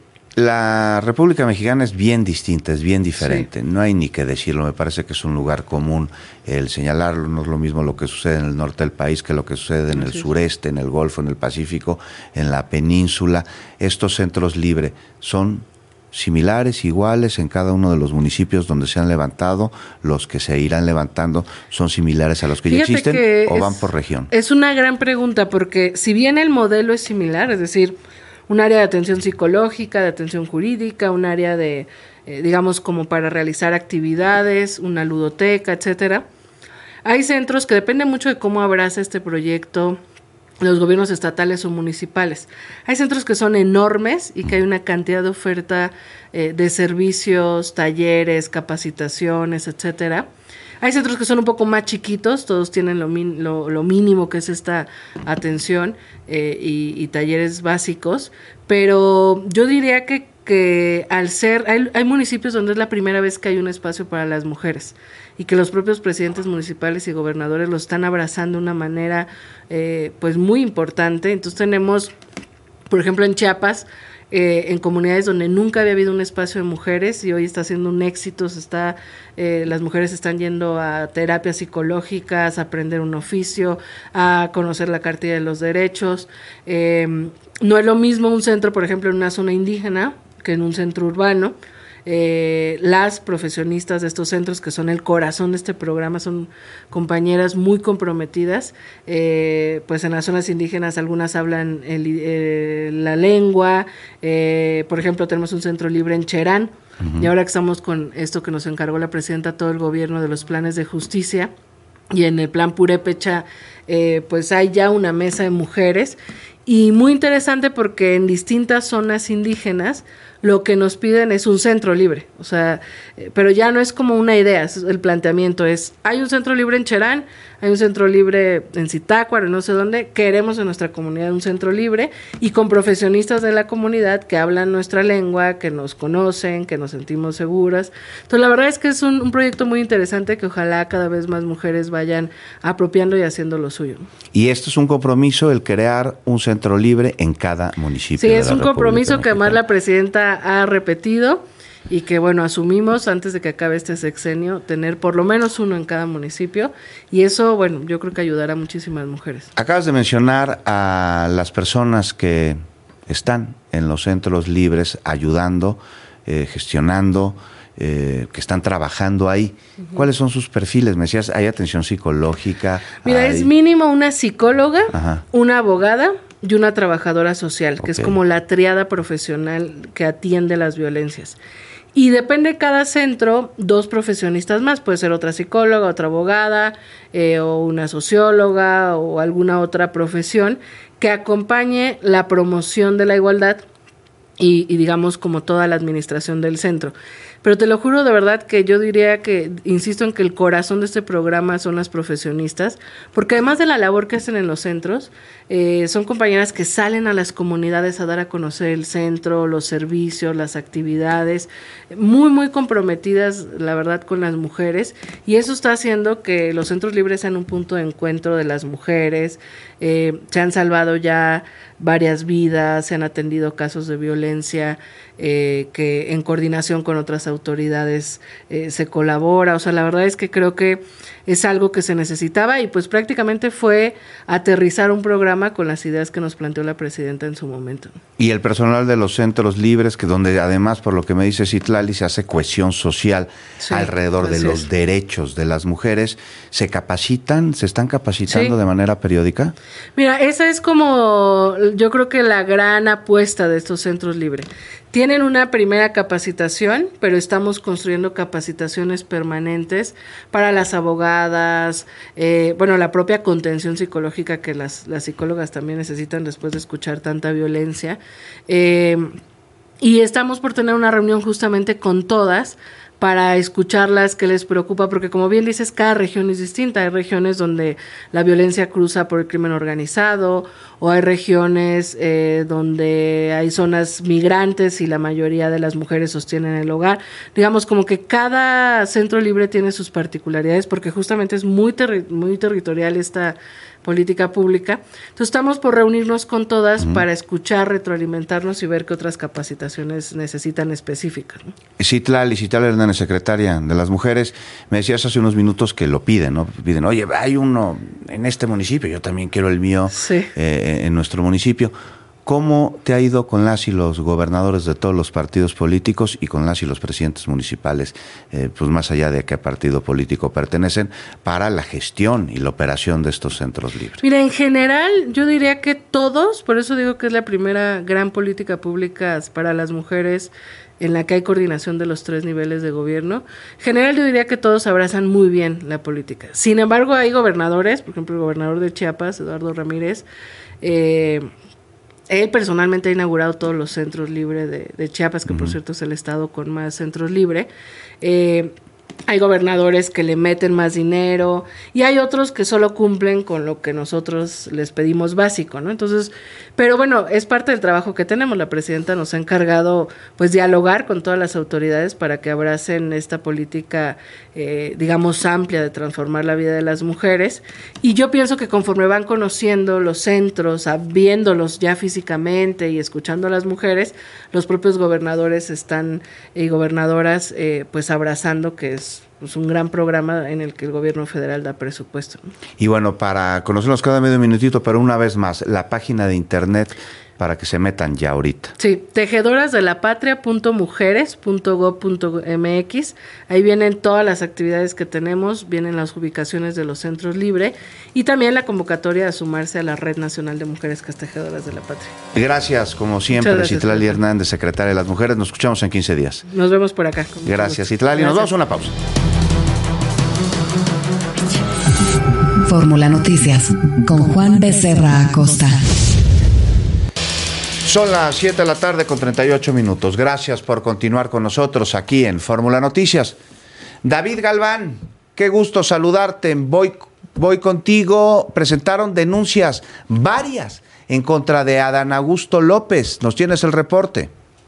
la República Mexicana es bien distinta, es bien diferente, sí. No hay ni que decirlo, me parece que es un lugar común el señalarlo. No es lo mismo lo que sucede en el norte del país que lo que sucede en el sí. sureste, en el Golfo, en el Pacífico, en la península. Estos centros libres son similares, iguales en cada uno de los municipios donde se han levantado. Los que se irán levantando son similares a los que Fíjate ya existen que o es, van por región. Es una gran pregunta, porque si bien el modelo es similar, es decir, un área de atención psicológica, de atención jurídica, un área de, eh, digamos, como para realizar actividades, una ludoteca, etcétera. Hay centros que depende mucho de cómo abraza este proyecto los gobiernos estatales o municipales. Hay centros que son enormes y que hay una cantidad de oferta eh, de servicios, talleres, capacitaciones, etcétera. Hay centros que son un poco más chiquitos, todos tienen lo, min, lo, lo mínimo que es esta atención eh, y, y talleres básicos, pero yo diría que, que al ser, hay, hay municipios donde es la primera vez que hay un espacio para las mujeres y que los propios presidentes municipales y gobernadores lo están abrazando de una manera eh, pues muy importante. Entonces tenemos, por ejemplo, en Chiapas, Eh, en comunidades donde nunca había habido un espacio de mujeres y hoy está siendo un éxito. Se está, eh, las mujeres están yendo a terapias psicológicas, a aprender un oficio, a conocer la cartilla de los derechos. Eh, no es lo mismo un centro, por ejemplo, en una zona indígena que en un centro urbano. Eh, las profesionistas de estos centros, que son el corazón de este programa, son compañeras muy comprometidas. Eh, pues en las zonas indígenas algunas hablan el, eh, la lengua. Eh, por ejemplo, tenemos un centro libre en Cherán, uh-huh. y ahora que estamos con esto que nos encargó la presidenta, todo el gobierno, de los planes de justicia, y en el plan Purépecha, eh, pues hay ya una mesa de mujeres, y muy interesante porque en distintas zonas indígenas lo que nos piden es un centro libre, o sea, eh, pero ya no es como una idea, es el planteamiento es, hay un centro libre en Cherán, hay un centro libre en Zitácuaro, no sé dónde, queremos en nuestra comunidad un centro libre y con profesionistas de la comunidad que hablan nuestra lengua, que nos conocen, que nos sentimos seguras. Entonces la verdad es que es un, un proyecto muy interesante que ojalá cada vez más mujeres vayan apropiando y haciendo lo suyo. Y esto es un compromiso, el crear un centro libre en cada municipio. Sí, de es la un República compromiso que Mexicana. además la presidenta ha repetido y que bueno, asumimos antes de que acabe este sexenio tener por lo menos uno en cada municipio y eso, bueno, yo creo que ayudará a muchísimas mujeres. Acabas de mencionar a las personas que están en los centros libres ayudando, eh, gestionando, eh, que están trabajando ahí. Uh-huh. ¿Cuáles son sus perfiles? Me decías, ¿hay atención psicológica? Mira, hay... es mínimo una psicóloga, Ajá. una abogada y una trabajadora social, que okay. es como la triada profesional que atiende las violencias. Y depende de cada centro, dos profesionistas más, puede ser otra psicóloga, otra abogada, eh, o una socióloga, o alguna otra profesión, que acompañe la promoción de la igualdad y, y digamos como toda la administración del centro. Pero te lo juro de verdad que yo diría que, insisto en que el corazón de este programa son las profesionistas, porque además de la labor que hacen en los centros, eh, son compañeras que salen a las comunidades a dar a conocer el centro, los servicios, las actividades, muy, muy comprometidas, la verdad, con las mujeres, y eso está haciendo que los centros libres sean un punto de encuentro de las mujeres. Eh, se han salvado ya varias vidas, se han atendido casos de violencia, eh, que en coordinación con otras autoridades eh, se colabora, o sea, la verdad es que creo que es algo que se necesitaba y pues prácticamente fue aterrizar un programa con las ideas que nos planteó la presidenta en su momento. Y el personal de los centros libres, que donde además, por lo que me dice Citlali, se hace cohesión social sí, alrededor de los es. derechos de las mujeres, ¿se capacitan, se están capacitando sí. de manera periódica? Mira, esa es como, yo creo que la gran apuesta de estos centros libres. Tienen una primera capacitación, pero estamos construyendo capacitaciones permanentes para las abogadas, eh, bueno, la propia contención psicológica que las, las psicólogas también necesitan después de escuchar tanta violencia. Eh, y estamos por tener una reunión justamente con todas para escucharlas, qué les preocupa, porque como bien dices, cada región es distinta. Hay regiones donde la violencia cruza por el crimen organizado, o hay regiones eh, donde hay zonas migrantes y la mayoría de las mujeres sostienen el hogar. Digamos, como que cada centro libre tiene sus particularidades, porque justamente es muy, terri- muy territorial esta política pública. Entonces estamos por reunirnos con todas uh-huh. para escuchar, retroalimentarnos y ver qué otras capacitaciones necesitan específicas, ¿no? Citlali, Citlali Hernández, secretaria de las Mujeres, me decías hace unos minutos que lo piden, ¿no? Piden, oye, hay uno en este municipio, yo también quiero el mío sí. eh, en nuestro municipio. ¿Cómo te ha ido con las y los gobernadores de todos los partidos políticos y con las y los presidentes municipales, eh, pues más allá de a qué partido político pertenecen, para la gestión y la operación de estos centros libres? Mira, en general yo diría que todos, por eso digo que es la primera gran política pública para las mujeres en la que hay coordinación de los tres niveles de gobierno. En general yo diría que todos abrazan muy bien la política. Sin embargo, hay gobernadores, por ejemplo el gobernador de Chiapas, Eduardo Ramírez, eh, él personalmente ha inaugurado todos los centros libres de, de Chiapas, que uh-huh. por cierto es el estado con más centros libres. Eh, hay gobernadores que le meten más dinero y hay otros que solo cumplen con lo que nosotros les pedimos básico, ¿no? Entonces, pero bueno, es parte del trabajo que tenemos. La presidenta nos ha encargado pues dialogar con todas las autoridades para que abracen esta política, eh, digamos, amplia de transformar la vida de las mujeres. Y yo pienso que conforme van conociendo los centros, viéndolos ya físicamente y escuchando a las mujeres, los propios gobernadores están y gobernadoras eh, pues abrazando que es pues un gran programa en el que el gobierno federal da presupuesto, ¿no? Y bueno, para conocernos cada medio minutito, pero una vez más, la página de internet para que se metan ya ahorita. Sí, tejedorasdelapatria punto mujeres punto gob punto mx. Ahí vienen todas las actividades que tenemos, vienen las ubicaciones de los centros libres y también la convocatoria a sumarse a la Red Nacional de Mujeres que es Tejedoras de la Patria. Gracias, como siempre, Citlali Hernández, secretaria de las Mujeres. Nos escuchamos en quince días. Nos vemos por acá. Gracias, Citlali. Nos vamos a una pausa. Fórmula Noticias con Juan Becerra Acosta. Son las siete de la tarde con treinta y ocho minutos. Gracias por continuar con nosotros aquí en Fórmula Noticias. David Galván, qué gusto saludarte. Voy, voy contigo. Presentaron denuncias varias en contra de Adán Augusto López. Nos tienes el reporte.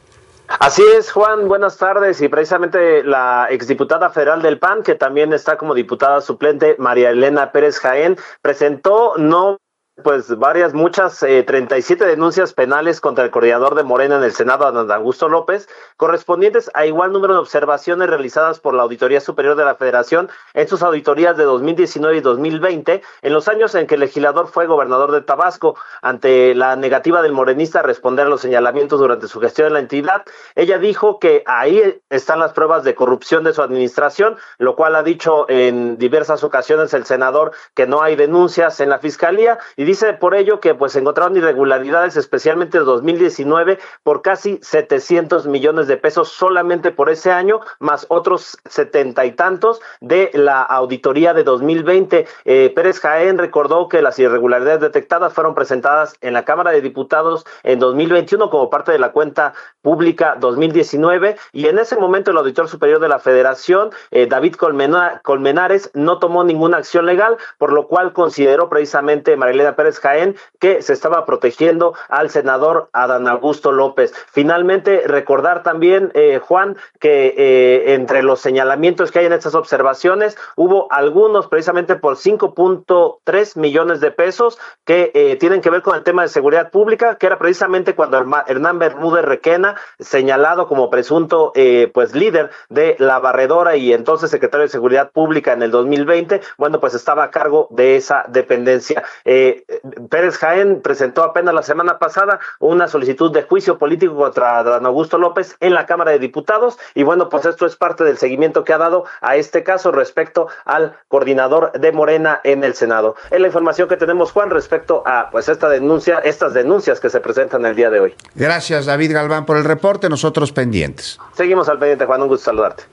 Así es, Juan, buenas tardes. Y precisamente la exdiputada federal del P A N, que también está como diputada suplente, María Elena Pérez Jaén, presentó no pues varias, muchas, eh, treinta y siete denuncias penales contra el coordinador de Morena en el Senado, Adán Augusto López, correspondientes a igual número de observaciones realizadas por la Auditoría Superior de la Federación en sus auditorías de dos mil diecinueve y dos mil veinte, en los años en que el legislador fue gobernador de Tabasco. Ante la negativa del morenista a responder a los señalamientos durante su gestión en la entidad, ella dijo que ahí están las pruebas de corrupción de su administración, lo cual ha dicho en diversas ocasiones el senador que no hay denuncias en la Fiscalía, y dice por ello que pues encontraron irregularidades, especialmente en dos mil diecinueve, por casi setecientos millones de pesos solamente por ese año, más otros setenta y tantos de la auditoría de dos mil veinte. Eh, Pérez Jaén recordó que las irregularidades detectadas fueron presentadas en la Cámara de Diputados en dos mil veintiuno como parte de la cuenta pública dos mil diecinueve, y en ese momento el auditor superior de la Federación, eh, David Colmena, Colmenares, no tomó ninguna acción legal, por lo cual consideró precisamente María Elena Pérez Jaén que se estaba protegiendo al senador Adán Augusto López. Finalmente, recordar también, eh, Juan, que eh, entre los señalamientos que hay en estas observaciones, hubo algunos precisamente por cinco punto tres millones de pesos que eh, tienen que ver con el tema de seguridad pública, que era precisamente cuando Hernán Bermúdez Requena, señalado como presunto eh, pues líder de la barredora y entonces secretario de Seguridad Pública en el dos mil veinte, bueno, pues estaba a cargo de esa dependencia. Eh, Pérez Jaén presentó apenas la semana pasada una solicitud de juicio político contra Adán Augusto López en la Cámara de Diputados, y bueno, pues esto es parte del seguimiento que ha dado a este caso respecto al coordinador de Morena en el Senado. Es la información que tenemos, Juan, respecto a pues esta denuncia, estas denuncias que se presentan el día de hoy. Gracias, David Galván, por el reporte. Nosotros pendientes. Seguimos al pendiente, Juan, un gusto saludarte.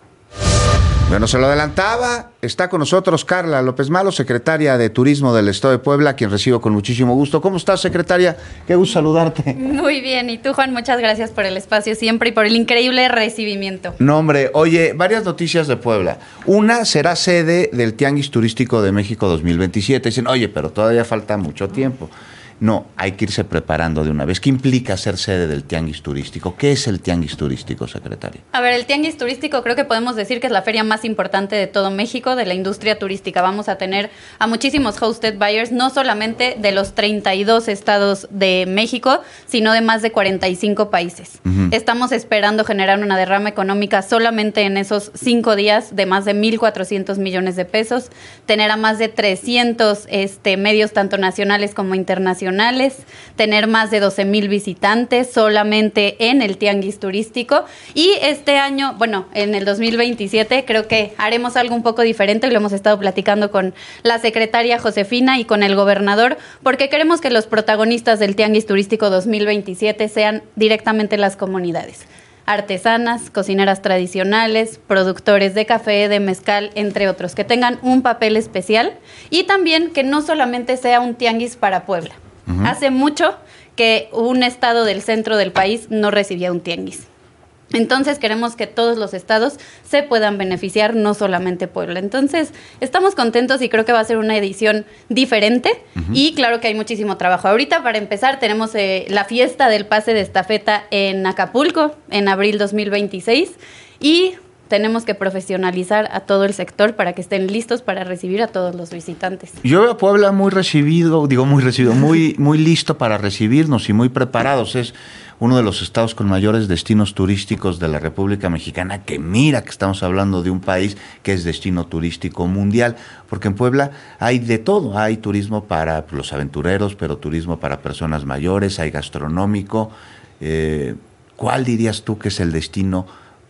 Bueno, se lo adelantaba, está con nosotros Carla López Malo, secretaria de Turismo del Estado de Puebla, quien recibo con muchísimo gusto. ¿Cómo estás, secretaria? Qué gusto saludarte. Muy bien, y tú, Juan, muchas gracias por el espacio siempre y por el increíble recibimiento. No, hombre, oye, varias noticias de Puebla. Una, será sede del Tianguis Turístico de México dos mil veintisiete. Dicen, oye, pero todavía falta mucho tiempo. No, hay que irse preparando de una vez. ¿Qué implica ser sede del Tianguis Turístico? ¿Qué es el Tianguis Turístico, secretaria? A ver, el Tianguis Turístico creo que podemos decir que es la feria más importante de todo México, de la industria turística. Vamos a tener a muchísimos hosted buyers, no solamente de los treinta y dos estados de México, sino de más de cuarenta y cinco países. Uh-huh. Estamos esperando generar una derrama económica solamente en esos cinco días de más de mil cuatrocientos millones de pesos, tener a más de trescientos este, medios tanto nacionales como internacionales, tener más de doce mil visitantes solamente en el Tianguis Turístico, y este año, bueno, en el dos mil veintisiete creo que haremos algo un poco diferente, lo hemos estado platicando con la secretaria Josefina y con el gobernador, porque queremos que los protagonistas del Tianguis Turístico dos mil veintisiete sean directamente las comunidades. Artesanas, cocineras tradicionales, productores de café, de mezcal, entre otros, que tengan un papel especial, y también que no solamente sea un tianguis para Puebla. Uh-huh. Hace mucho que un estado del centro del país no recibía un tianguis. Entonces queremos que todos los estados se puedan beneficiar, no solamente Puebla. Entonces estamos contentos y creo que va a ser una edición diferente. Uh-huh. Y claro que hay muchísimo trabajo. Ahorita, para empezar, tenemos eh, la fiesta del pase de estafeta en Acapulco en abril dos mil veintiséis, y tenemos que profesionalizar a todo el sector para que estén listos para recibir a todos los visitantes. Yo veo a Puebla muy recibido, digo muy recibido, muy, muy listo para recibirnos y muy preparados. Es uno de los estados con mayores destinos turísticos de la República Mexicana, que mira que estamos hablando de un país que es destino turístico mundial, porque en Puebla hay de todo. Hay turismo para los aventureros, pero turismo para personas mayores, hay gastronómico. Eh, ¿Cuál dirías tú que es el destino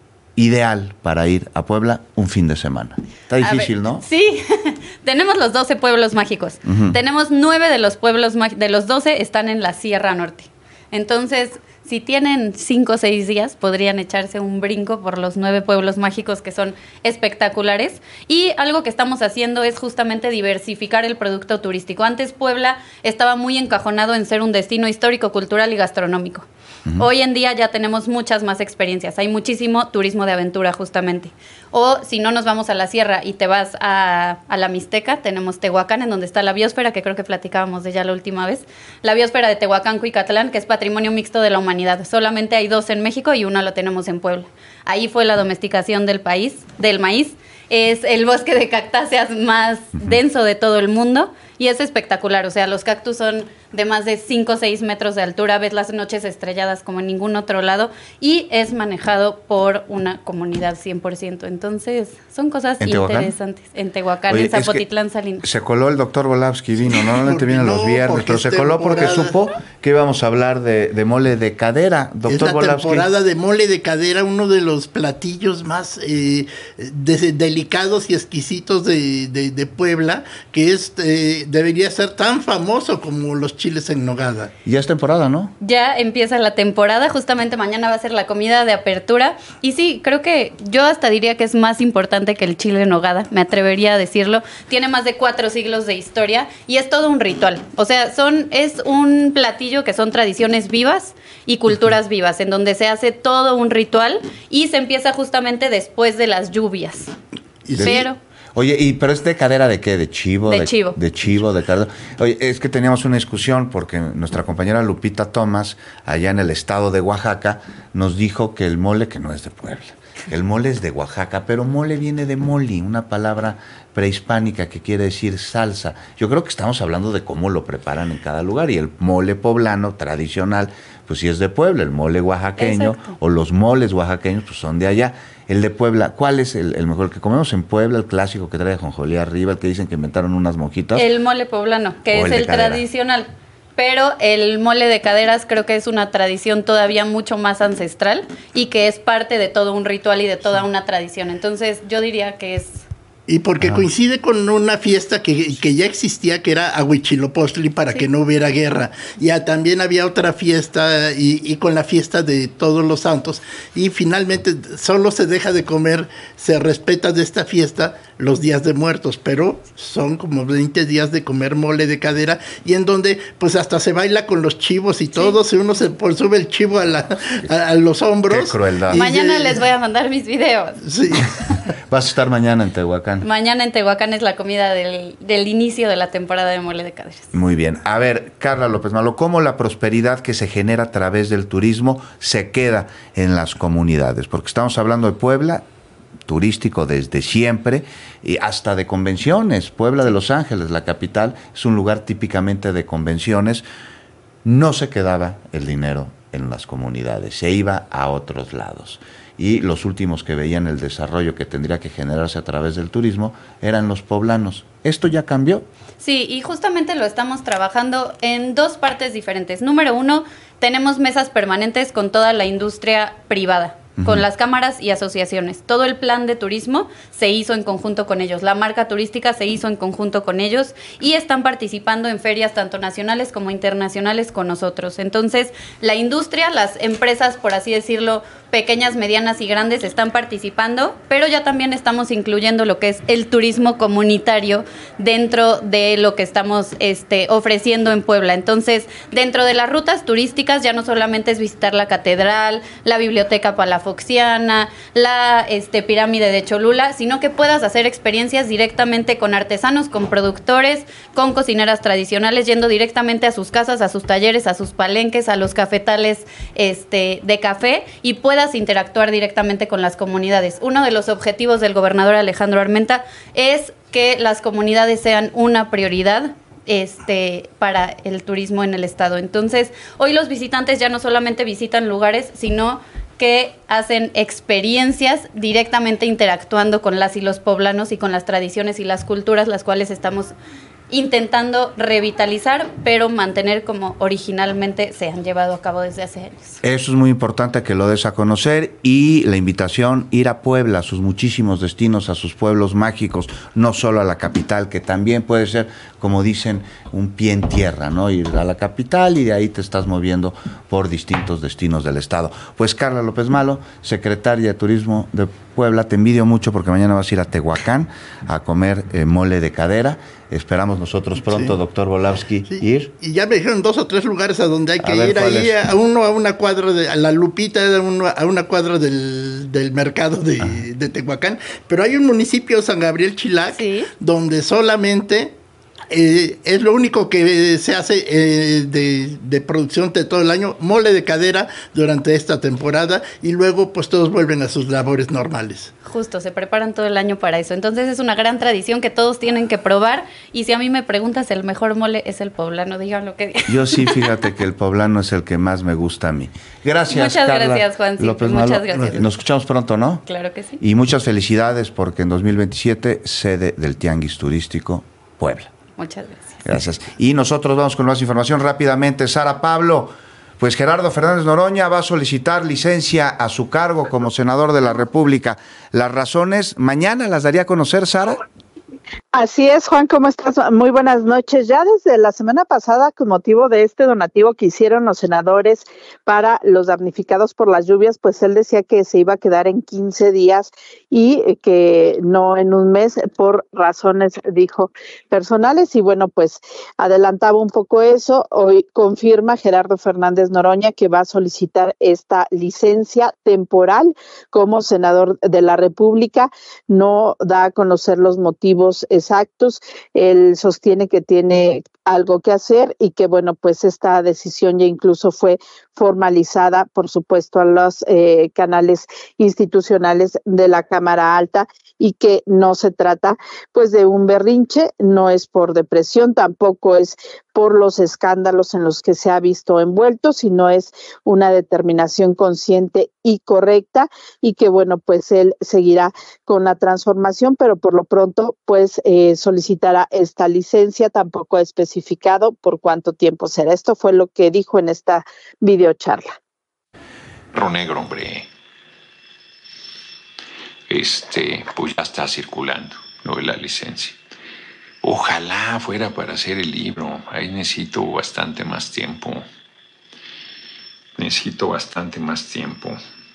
ideal para ir a Puebla un fin de semana? Está difícil, ver, ¿no? Sí, tenemos los doce pueblos mágicos. Uh-huh. Tenemos nueve de los pueblos, de los doce están en la Sierra Norte. Entonces, si tienen cinco o seis días, podrían echarse un brinco por los nueve pueblos mágicos, que son espectaculares. Y algo que estamos haciendo es justamente diversificar el producto turístico. Antes Puebla estaba muy encajonado en ser un destino histórico, cultural y gastronómico. Uh-huh. Hoy en día ya tenemos muchas más experiencias, hay muchísimo turismo de aventura justamente. O si no nos vamos a la sierra y te vas a, a la Mixteca, tenemos Tehuacán, en donde está la biosfera, que creo que platicábamos de ella la última vez. La biosfera de Tehuacán, Cuicatlán, que es patrimonio mixto de la humanidad. Solamente hay dos en México y una lo tenemos en Puebla. Ahí fue la domesticación del país, del maíz. Es el bosque de cactáceas más uh-huh. denso de todo el mundo y es espectacular. O sea, los cactus son de más de cinco o seis metros de altura, ves las noches estrelladas como en ningún otro lado y es manejado por una comunidad cien por ciento. Entonces, son cosas ¿En interesantes. Tehuacán? En Tehuacán, Oye, en Zapotitlán, es Salinas. Se coló el doctor Volavsky, vino, normalmente viene no, los viernes, pero se coló porque supo que íbamos a hablar de, de mole de cadera. Doctor es la Volavsky. Temporada de mole de cadera, uno de los platillos más eh, de, delicados y exquisitos de, de, de Puebla, que es eh, debería ser tan famoso como los chiles en nogada. Ya es temporada, ¿no? Ya empieza la temporada, justamente mañana va a ser la comida de apertura y sí, creo que yo hasta diría que es más importante que el chile en nogada, me atrevería a decirlo. Tiene más de cuatro siglos de historia y es todo un ritual. O sea, son es un platillo que son tradiciones vivas y culturas vivas, en donde se hace todo un ritual y se empieza justamente después de las lluvias. ¿Y Pero... Oye, ¿y pero es de cadera de qué? ¿De chivo? De, de chivo. De chivo, de cadera. Oye, es que teníamos una discusión porque nuestra compañera Lupita Tomás, allá en el estado de Oaxaca, nos dijo que el mole, que no es de Puebla, el mole es de Oaxaca, pero mole viene de moli, una palabra prehispánica que quiere decir salsa. Yo creo que estamos hablando de cómo lo preparan en cada lugar y el mole poblano tradicional, pues sí es de Puebla, el mole oaxaqueño Exacto. o los moles oaxaqueños pues son de allá. El de Puebla, ¿cuál es el, el mejor? El que comemos en Puebla, el clásico que trae ajonjolí arriba, el que dicen que inventaron unas monjitas. El mole poblano, que o es el, el tradicional. Pero el mole de caderas creo que es una tradición todavía mucho más ancestral y que es parte de todo un ritual y de toda una tradición. Entonces yo diría que es... Y porque ah. coincide con una fiesta que, que ya existía, que era Ahuichilopostli, para sí. que no hubiera guerra. Ya también había otra fiesta, y, y con la fiesta de Todos los Santos. Y finalmente solo se deja de comer, se respeta de esta fiesta los días de muertos, pero son como veinte días de comer mole de cadera, y en donde pues hasta se baila con los chivos y sí. todo, si uno se pues, sube el chivo a, la, a, a los hombros. Qué crueldad. Mañana de, les voy a mandar mis videos. Sí. Vas a estar mañana en Tehuacán. Mañana en Tehuacán es la comida del, del inicio de la temporada de mole de caderas. Muy bien. A ver, Carla López Malo, ¿cómo la prosperidad que se genera a través del turismo se queda en las comunidades? Porque estamos hablando de Puebla, turístico desde siempre, y hasta de convenciones. Puebla de Los Ángeles, la capital, es un lugar típicamente de convenciones. No se quedaba el dinero en las comunidades, se iba a otros lados. Y los últimos que veían el desarrollo que tendría que generarse a través del turismo eran los poblanos. ¿Esto ya cambió? Sí, y justamente lo estamos trabajando en dos partes diferentes. Número uno, tenemos mesas permanentes con toda la industria privada, uh-huh. con las cámaras y asociaciones. Todo el plan de turismo se hizo en conjunto con ellos. La marca turística se hizo en conjunto con ellos y están participando en ferias tanto nacionales como internacionales con nosotros. Entonces, la industria, las empresas, por así decirlo, pequeñas, medianas y grandes están participando, pero ya también estamos incluyendo lo que es el turismo comunitario dentro de lo que estamos este, ofreciendo en Puebla. Entonces, dentro de las rutas turísticas ya no solamente es visitar la catedral, la biblioteca palafoxiana, la este, pirámide de Cholula, sino que puedas hacer experiencias directamente con artesanos, con productores, con cocineras tradicionales, yendo directamente a sus casas, a sus talleres, a sus palenques, a los cafetales este, de café, y puedas interactuar directamente con las comunidades. Uno de los objetivos del gobernador Alejandro Armenta es que las comunidades sean una prioridad este, para el turismo en el estado. Entonces, hoy los visitantes ya no solamente visitan lugares, sino que hacen experiencias directamente interactuando con las y los poblanos y con las tradiciones y las culturas, las cuales estamos intentando revitalizar, pero mantener como originalmente se han llevado a cabo desde hace años. Eso es muy importante que lo des a conocer, y la invitación, ir a Puebla, a sus muchísimos destinos, a sus pueblos mágicos, no solo a la capital, que también puede ser, como dicen, un pie en tierra, ¿no? Ir a la capital y de ahí te estás moviendo por distintos destinos del estado. Pues Carla López Malo, secretaria de Turismo de Puebla, te envidio mucho porque mañana vas a ir a Tehuacán a comer eh, mole de cadera. Esperamos nosotros pronto, sí. doctor Volavsky, sí. ir. Y ya me dijeron dos o tres lugares a donde hay que a ir. Ahí a uno a una cuadra de a la Lupita, a una, a una cuadra del, del mercado de, ah. de Tehuacán. Pero hay un municipio, San Gabriel Chilac, ¿sí? donde solamente eh, es lo único que se hace eh, de, de producción de todo el año, mole de cadera durante esta temporada, y luego pues todos vuelven a sus labores normales. Justo, se preparan todo el año para eso. Entonces es una gran tradición que todos tienen que probar. Y si a mí me preguntas, el mejor mole es el poblano, digan lo que digan. Yo sí, fíjate que el poblano es el que más me gusta a mí. Gracias, Muchas Carla gracias, Juan. Sí, López muchas Malo. gracias. Nos escuchamos pronto, ¿no? Claro que sí. Y muchas felicidades porque en dos mil veintisiete, sede del Tianguis Turístico Puebla. Muchas gracias. Gracias. Y nosotros vamos con más información rápidamente. Sara Pablo, pues Gerardo Fernández Noroña va a solicitar licencia a su cargo como senador de la República. Las razones, mañana las daría a conocer, Sara. Así es, Juan, ¿cómo estás? Muy buenas noches. Ya desde la semana pasada, con motivo de este donativo que hicieron los senadores para los damnificados por las lluvias, pues él decía que se iba a quedar en quince días y que no en un mes por razones, dijo, personales. Y bueno, pues adelantaba un poco eso. Hoy confirma Gerardo Fernández Noroña que va a solicitar esta licencia temporal como senador de la República. No da a conocer los motivos exactos. Él sostiene que tiene algo que hacer y que, bueno, pues esta decisión ya incluso fue formalizada, por supuesto, a los eh, canales institucionales de la Cámara Alta, y que no se trata, pues, de un berrinche, no es por depresión, tampoco es por los escándalos en los que se ha visto envuelto, sino es una determinación consciente y correcta, y que, bueno, pues él seguirá con la transformación, pero por lo pronto, pues, eh, solicitará esta licencia. Tampoco ha especificado por cuánto tiempo será. Esto fue lo que dijo en esta videocharla. Perro negro, hombre. Este, pues ya está circulando, lo de la licencia. Ojalá fuera para hacer el libro. Ahí necesito bastante más tiempo. Necesito bastante más tiempo.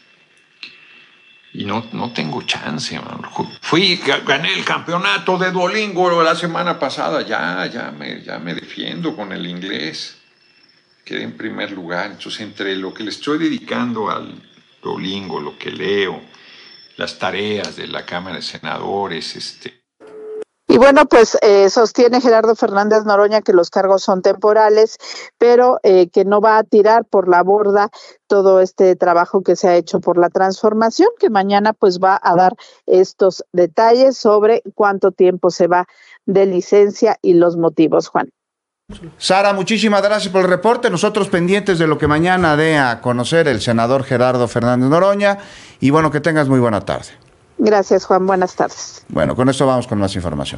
Y no, no tengo chance, man. Fui, gané el campeonato de Duolingo la semana pasada. Ya, ya me, ya me defiendo con el inglés. Quedé en primer lugar. Entonces, entre lo que le estoy dedicando al Duolingo, lo que leo, las tareas de la Cámara de Senadores, este... Y bueno, pues eh, sostiene Gerardo Fernández Noroña que los cargos son temporales, pero eh, que no va a tirar por la borda todo este trabajo que se ha hecho por la transformación, que mañana pues va a dar estos detalles sobre cuánto tiempo se va de licencia y los motivos, Juan. Sara, muchísimas gracias por el reporte. Nosotros pendientes de lo que mañana dé a conocer el senador Gerardo Fernández Noroña. Y bueno, que tengas muy buena tarde. Gracias, Juan. Buenas tardes. Bueno, con esto vamos con más información.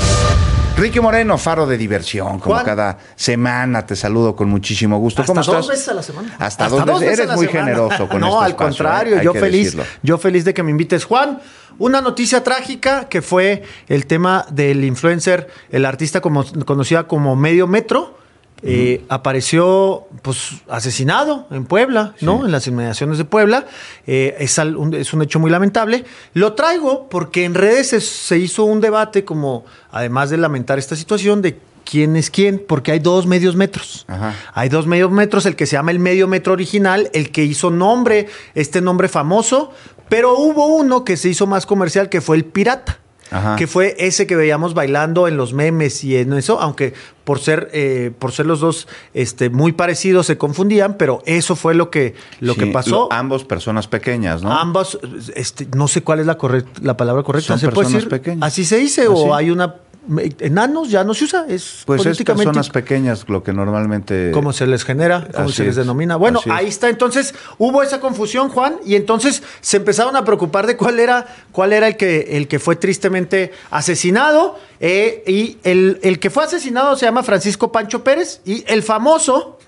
Ricky Moreno, faro de diversión, como Juan, cada semana te saludo con muchísimo gusto. ¿Cómo estás? Hasta dos veces a la semana. Hasta, Hasta dos, dos veces. Eres muy semana. generoso con no, este al espacio, contrario, ¿eh? yo feliz, decirlo. yo feliz de que me invites, Juan. Una noticia trágica que fue el tema del influencer, el artista como, conocida como Medio Metro. Eh, uh-huh. Apareció pues asesinado en Puebla, sí. ¿no? En las inmediaciones de Puebla. Eh, es, al, un, es un hecho muy lamentable. Lo traigo porque en redes se, se hizo un debate, como además de lamentar esta situación, de quién es quién, porque hay dos medios metros. Ajá. Hay dos medios metros, el que se llama el medio metro original, el que hizo nombre, este nombre famoso, pero hubo uno que se hizo más comercial, que fue el pirata. Ajá. Que fue ese que veíamos bailando en los memes y en eso, aunque por ser eh, por ser los dos este, muy parecidos se confundían, pero eso fue lo que lo sí, que pasó. Lo, ambos personas pequeñas, ¿no? Ambos, este, no sé cuál es la correcta, la palabra correcta. Son ¿Se personas puede decir? pequeñas. Así se dice, ¿Ah, o sí? hay una enanos, ya no se usa, es pues políticamente... es personas pequeñas lo que normalmente... ¿Cómo se les genera? ¿Cómo se les es, denomina? Bueno, ahí está. Entonces, hubo esa confusión, Juan, y entonces se empezaron a preocupar de cuál era, cuál era el que, el que fue tristemente asesinado, eh, y el, el que fue asesinado se llama Francisco Pancho Pérez, y el famoso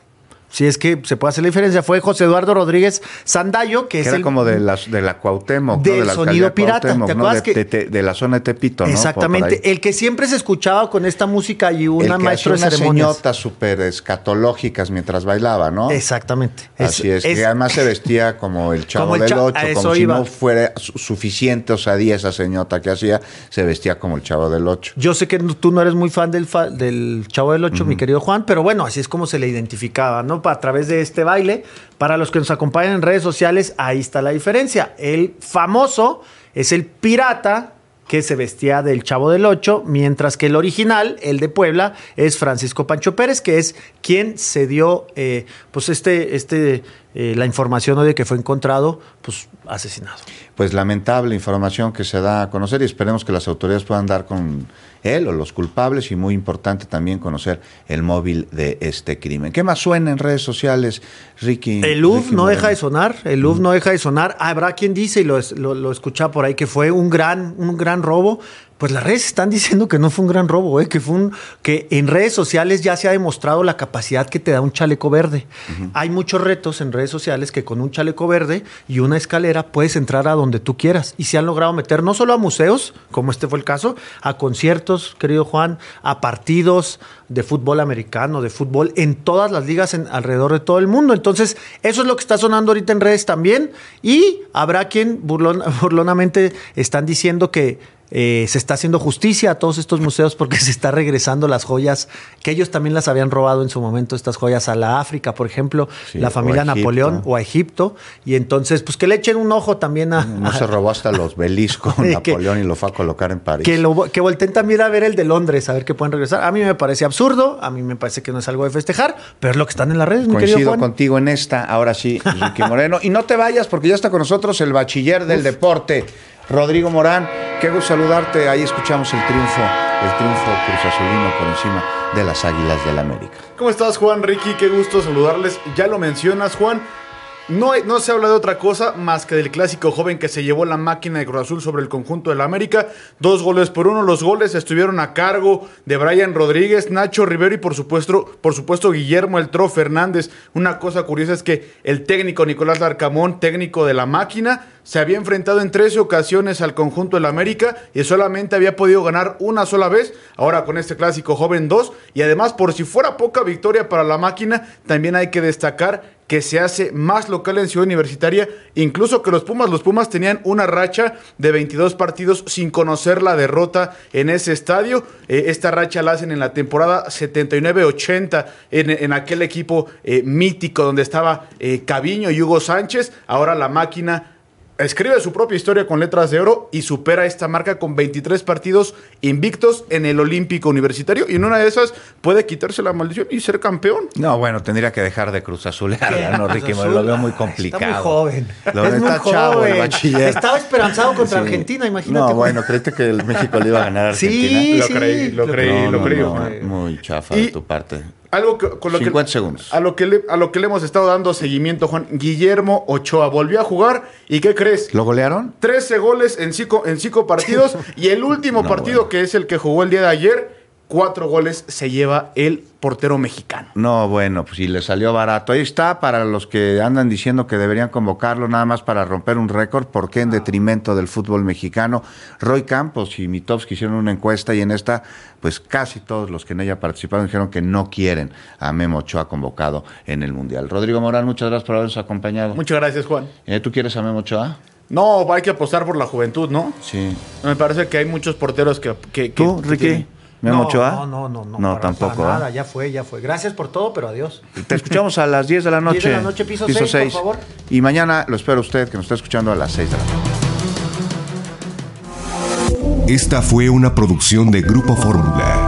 si es que se puede hacer la diferencia, fue José Eduardo Rodríguez Sandayo, que, que es era el, como de la, de la Cuauhtémoc, del ¿no? de la sonido pirata, Cuauhtémoc, ¿te ¿no? acuerdas de, que de, de, de la zona de Tepito, ¿no? Exactamente, el que siempre se escuchaba con esta música y una el que maestro hacía de ceremonias. unas señotas súper escatológicas mientras bailaba, ¿no? Exactamente. Así es, es, que además se vestía como el Chavo como el del cha Ocho, como iba. si no fuera su suficiente osadía esa señota que hacía, se vestía como el Chavo del Ocho. Yo sé que tú no eres muy fan del, fa del Chavo del Ocho, uh-huh. mi querido Juan, pero bueno, así es como se le identificaba, ¿no? A través de este baile. Para los que nos acompañan en redes sociales, ahí está la diferencia. El famoso es el pirata que se vestía del Chavo del Ocho, mientras que el original, el de Puebla, es Francisco Pancho Pérez, que es quien se dio eh, pues este, este, eh, la información ¿no? de que fue encontrado pues asesinado. Pues lamentable información que se da a conocer y esperemos que las autoridades puedan dar con él o los culpables y muy importante también conocer el móvil de este crimen. ¿Qué más suena en redes sociales, Ricky? El U F Ricky no Moreno. deja de sonar, el U F mm. no deja de sonar. Habrá quien dice, y lo, lo, lo escuchaba por ahí, que fue un gran, un gran robo. Pues las redes están diciendo que no fue un gran robo, ¿eh? que fue un, que en redes sociales ya se ha demostrado la capacidad que te da un chaleco verde. Uh-huh. Hay muchos retos en redes sociales que con un chaleco verde y una escalera puedes entrar a donde tú quieras. Y se han logrado meter no solo a museos, como este fue el caso, a conciertos, querido Juan, a partidos de fútbol americano, de fútbol, en todas las ligas en, alrededor de todo el mundo. Entonces, eso es lo que está sonando ahorita en redes también. Y habrá quien burlon, burlonamente están diciendo que Eh, se está haciendo justicia a todos estos museos porque se está regresando las joyas que ellos también las habían robado en su momento, estas joyas a la África, por ejemplo, sí, la familia o Napoleón o a Egipto, y entonces pues que le echen un ojo también a... No a, se robó hasta los beliscos Napoleón que, y lo fue a colocar en París. Que, lo, que volteen también a ver el de Londres, a ver qué pueden regresar. A mí me parece absurdo, a mí me parece que no es algo de festejar, pero es lo que están en las redes, mi Coincido querido Juan. contigo en esta, ahora sí, Ricky Moreno. Y no te vayas porque ya está con nosotros el bachiller del Uf. deporte, Rodrigo Morán. Qué gusto saludarte. Ahí escuchamos el triunfo, el triunfo Cruz Azulino por encima de las Águilas del América. ¿Cómo estás, Juan? Ricky, qué gusto saludarles. Ya lo mencionas, Juan. No, no se habla de otra cosa más que del clásico joven que se llevó la máquina de Cruz Azul sobre el conjunto del América. Dos goles por uno. Los goles estuvieron a cargo de Brian Rodríguez, Nacho Rivero y por supuesto, por supuesto Guillermo El Tro Fernández. Una cosa curiosa es que el técnico Nicolás Larcamón, técnico de la máquina, se había enfrentado en trece ocasiones al conjunto del América y solamente había podido ganar una sola vez. Ahora con este clásico joven dos. Y además, por si fuera poca victoria para la máquina, también hay que destacar que se hace más local en Ciudad Universitaria, incluso que los Pumas, los Pumas tenían una racha de veintidós partidos sin conocer la derrota en ese estadio. Eh, esta racha la hacen en la temporada setenta y nueve ochenta en, en aquel equipo eh, mítico donde estaba eh, Caviño y Hugo Sánchez. Ahora la máquina escribe su propia historia con letras de oro y supera esta marca con veintitrés partidos invictos en el Olímpico Universitario. Y en una de esas puede quitarse la maldición y ser campeón. No, bueno, tendría que dejar de Cruz Azulear, ¿no, Ricky? Azul, lo veo muy complicado. Está muy joven. Lo es está muy chavo, joven. el bachiller. Estaba esperanzado contra sí. Argentina, imagínate. No, bueno, ¿creíste que el México le iba a ganar a Argentina? Sí, lo sí. creí, lo creí, no, lo no, creí. No, no, muy chafa y, de tu parte. Algo que, con lo cincuenta que, segundos. A lo, que le, a lo que le hemos estado dando seguimiento, Juan. Guillermo Ochoa volvió a jugar. ¿Y qué crees? ¿Lo golearon? trece goles en cinco, en cinco partidos. Y el último no, partido, bueno. que es el que jugó el día de ayer, cuatro goles se lleva el portero mexicano. No, bueno, pues si le salió barato. Ahí está, para los que andan diciendo que deberían convocarlo nada más para romper un récord, ¿por qué en detrimento del fútbol mexicano? Roy Campos y Mitofsky hicieron una encuesta y en esta, pues casi todos los que en ella participaron dijeron que no quieren a Memo Ochoa convocado en el Mundial. Rodrigo Morán, muchas gracias por habernos acompañado. Muchas gracias, Juan. ¿Eh, ¿Tú quieres a Memo Ochoa? No, hay que apostar por la juventud, ¿no? Sí. Me parece que hay muchos porteros que... que, que ¿Tú, que Ricky? tienen... ¿Memo no, Ochoa? No, no, no. No, no para, tampoco. Para nada, ¿eh? ya fue, ya fue. Gracias por todo, pero adiós. Te escuchamos a las diez de la noche. diez de la noche, piso, piso seis, por favor. Y mañana lo espero usted, que nos está escuchando a las seis de la noche. Esta fue una producción de Grupo Fórmula.